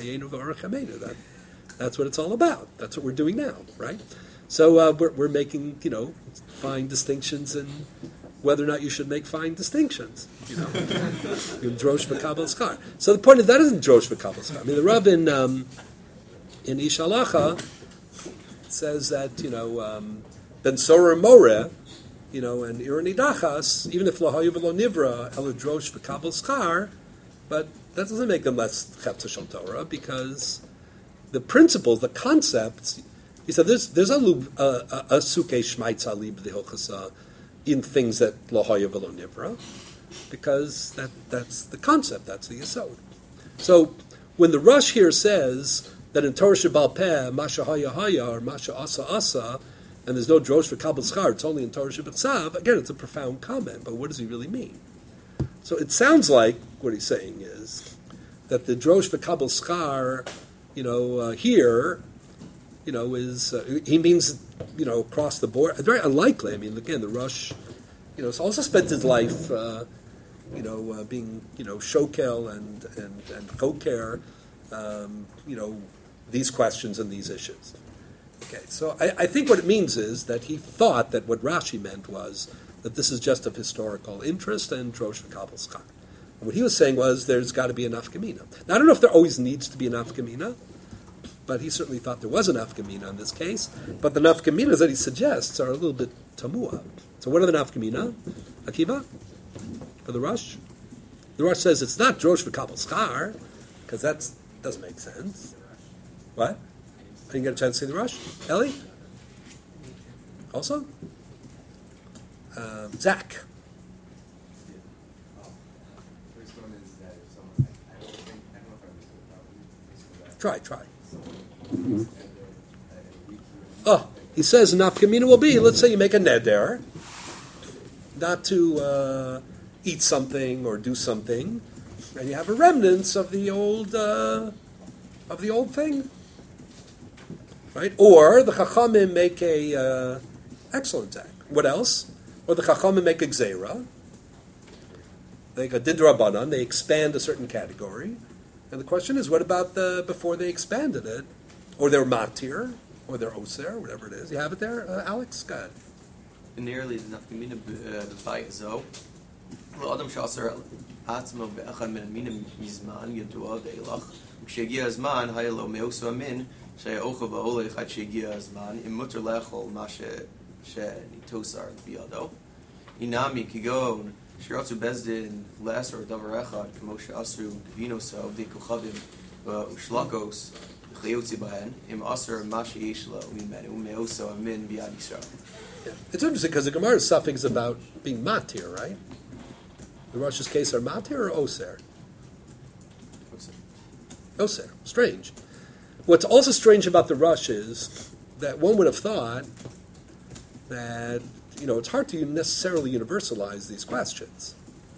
That, that's what it's all about. That's what we're doing now, right? So uh, we're, we're making, you know, fine distinctions in whether or not you should make fine distinctions, you know. Drosh v'kabel schar. So the point is, that isn't drosh v'kabel schar. I mean, the Rav in, um, in Ish Halacha says that, you know, um, Ben Sorer Moreh, you know, and Irani Dachas, even if Lo Hayu V'Lo Nivra, Ela Drosh v'kabel schar, but that doesn't make them less Chetza Shel Torah, because the principles, the concepts, he said, there's, there's a, a, a, a Suke Shmaitz Ali B'Dihochasa, in things that lo haya v'lo nivra, because that, that's the concept, that's the yesod. So when the Rush here says that in Torah Shebaal Peh, Masha Haya Haya, or Masha Asa Asa, and there's no drosh for Kabel Schar, it's only in Torah Shebechsav, again, it's a profound comment, but what does he really mean? So it sounds like what he's saying is that the drosh for Kabel Schar, you know, uh, here, you know, is, uh, he means, you know, across the board. Very unlikely. I mean, again, the Rush, you know, also spent his life, uh, you know, uh, being, you know, shokel and and and choker, um, you know, these questions and these issues. Okay, so I, I think what it means is that he thought that what Rashi meant was that this is just of historical interest and drosh v'kabel schar. And what he was saying was there's got to be an nafkamina. Now I don't know if there always needs to be an nafkamina, but he certainly thought there was a nafkamina in this case. But the nafkaminas that he suggests are a little bit tamua. So what are the nafkamina? Akiva? For the Rush? The Rush says it's not drosh v'kabel schar, because that doesn't make sense. What? I didn't get a chance to see the Rush. Ellie? Also? Um, Zach? First one is that if someone, I don't think, I don't know if I understood it properly. First of all, Try, try. someone and uh, a week Oh, he says nafkamina will be, let's say you make a neder, not to uh, eat something or do something, and you have a remnants of the old uh, of the old thing, right? Or the chachamim make a uh, excellent act. What else? Or the chachamim make a gzeira. They go didrabanan. They expand a certain category, and the question is, what about the before they expanded it, or they're matir, or they're oser, whatever it is. You have it there, uh, Alex? Go ahead. Nearly the nafkamina b'bayit zo. L'adam she'aser atzmo be'echad min amina mizman yadua ve'elach. Kshegia azman haya lo meosu amin she'ocha v'olech ad shegia azman im mutter lechol ma she'nitosar biyado. Inami kigon shiratzu bezdin le'aser davar echad kamo she'asru v'inoso v'kuchavim v'ushlakos v'chayotzi bahen im aser ma she'yesh lo mimenu meosu amin biyad Yisrael. Yeah. It's interesting because the Gemara's suffix about being matir, right? The Rosh's case are matir or oser? Oser. Strange. What's also strange about the Rosh is that one would have thought that, you know, it's hard to necessarily universalize these questions.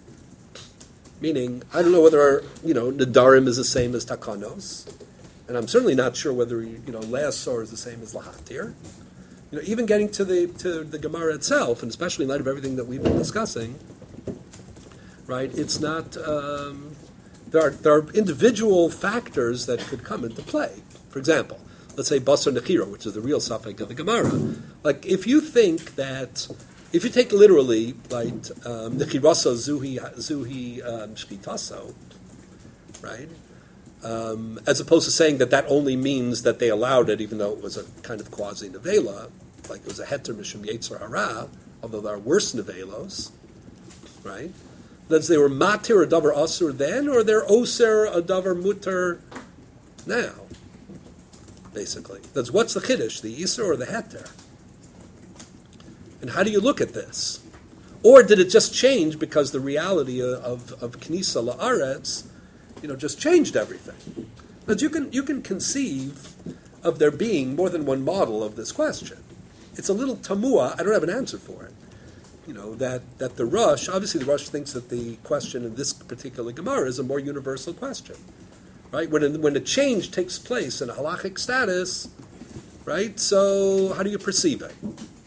Meaning, I don't know whether, you know, Nadarim is the same as Takanos, and I'm certainly not sure whether, you know, Leasor is the same as Lahatir. You know, even getting to the to the Gemara itself, and especially in light of everything that we've been discussing, right? It's not. Um, there are there are individual factors that could come into play. For example, let's say Basar Nechira, which is the real suffix of the Gemara. Like, if you think that, if you take literally, like Nechiraso Zuhi Zuhi Shkitaso, right? Um, as opposed to saying that that only means that they allowed it, even though it was a kind of quasi nevela, like it was a heter mishum yetzer hara, although there are worse nevelos, right? That they were matir a davar asur then, or they're oser a davar muter now, basically. That's what's the chiddush, the isur or the heter? And how do you look at this? Or did it just change because the reality of of knisa la'aretz, you know, just changed everything? But you can you can conceive of there being more than one model of this question. It's a little tamua. I don't have an answer for it. You know, that, that the Rosh, obviously the Rosh thinks that the question in this particular Gemara is a more universal question, right? When when a change takes place in a halachic status, right? So how do you perceive it?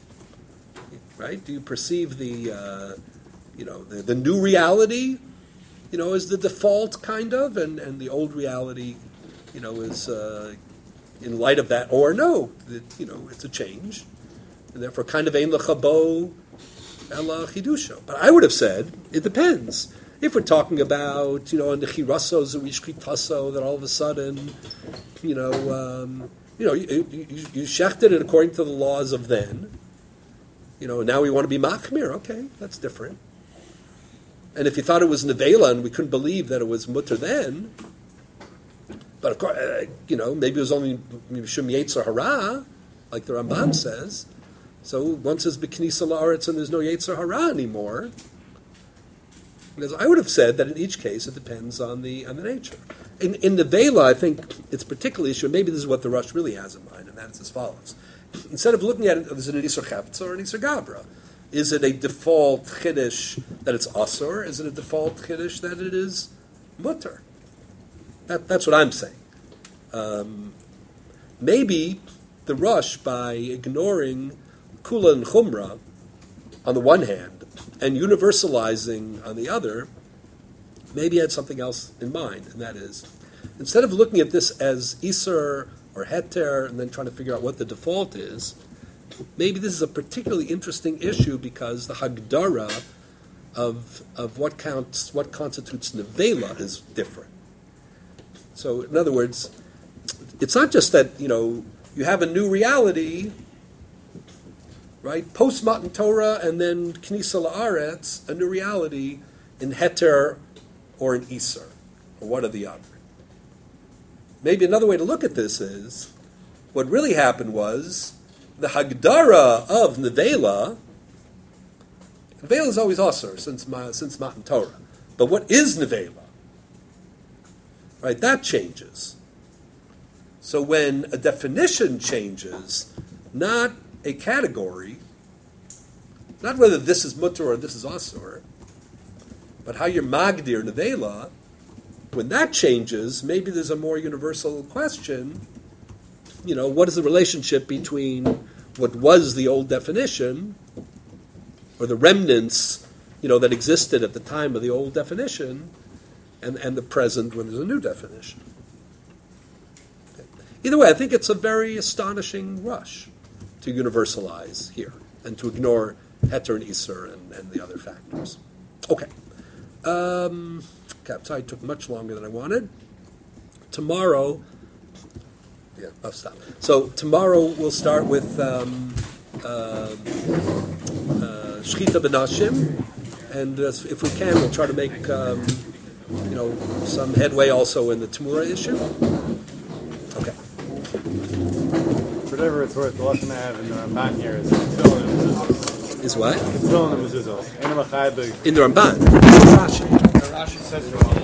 Right? Do you perceive the uh, you know the, the new reality, you know, is the default kind of, and, and the old reality, you know, is uh, in light of that, or no, it, you know, it's a change, and therefore kind of ein lechabo ela chidusho. But I would have said it depends. If we're talking about, you know, in the chiraso zuishkitaso, that all of a sudden, you know, um, you know, you, you, you shechted it according to the laws of then. You know, now we want to be machmir. Okay, that's different. And if you thought it was nevela and we couldn't believe that it was mutter then, but of course, uh, you know, maybe it was only mishum yetzer hara, like the Ramban says. So one says b'knisa la'aretz and there's no yetzer hara anymore. Because I would have said that in each case it depends on the on the nature. In in nevela, I think it's particularly issue. Maybe this is what the Rosh really has in mind, and that's as follows. Instead of looking at it, is it an Isur Cheptz or an Isur Gabra? Is it a default Chiddush that it's Asur? Is it a default Chiddush that it is Mutter? That, that's what I'm saying. Um, maybe the Rosh, by ignoring Kula and Chumra on the one hand and universalizing on the other, maybe had something else in mind, and that is, instead of looking at this as Isur or heter, and then trying to figure out what the default is, maybe this is a particularly interesting issue because the hagdara of of what counts, what constitutes nevela is different. So, in other words, it's not just that, you know, you have a new reality, right? Post Matan Torah and then Knisa La'aretz, a new reality in heter or in isur, or one or the other. Maybe another way to look at this is, what really happened was, the Hagdara of Nevela, Nevela is always Asur since, since Matan Torah. But what is Nevela? Right, that changes. So when a definition changes, not a category, not whether this is Mutter or this is Asur, but how you're Magdir Nevela, when that changes, maybe there's a more universal question. You know, what is the relationship between what was the old definition, or the remnants, you know, that existed at the time of the old definition, and, and the present when there's a new definition? Okay. Either way, I think it's a very astonishing rush to universalize here and to ignore Heter and Isser and, and the other factors. Okay. Um, okay, took much longer than I wanted. Tomorrow, yeah, I'll stop. So tomorrow we'll start with um, uh, uh, Shchita B'Nashim, and uh, if we can, we'll try to make um, you know some headway also in the Tamura issue. Okay. For whatever it's worth, the lesson I have in the Ramban here is Tefillin and Mezuzos. Is what? Tefillin and Mezuzos. Ain't a machai b'g- In the Ramban. Rashi. Rashi says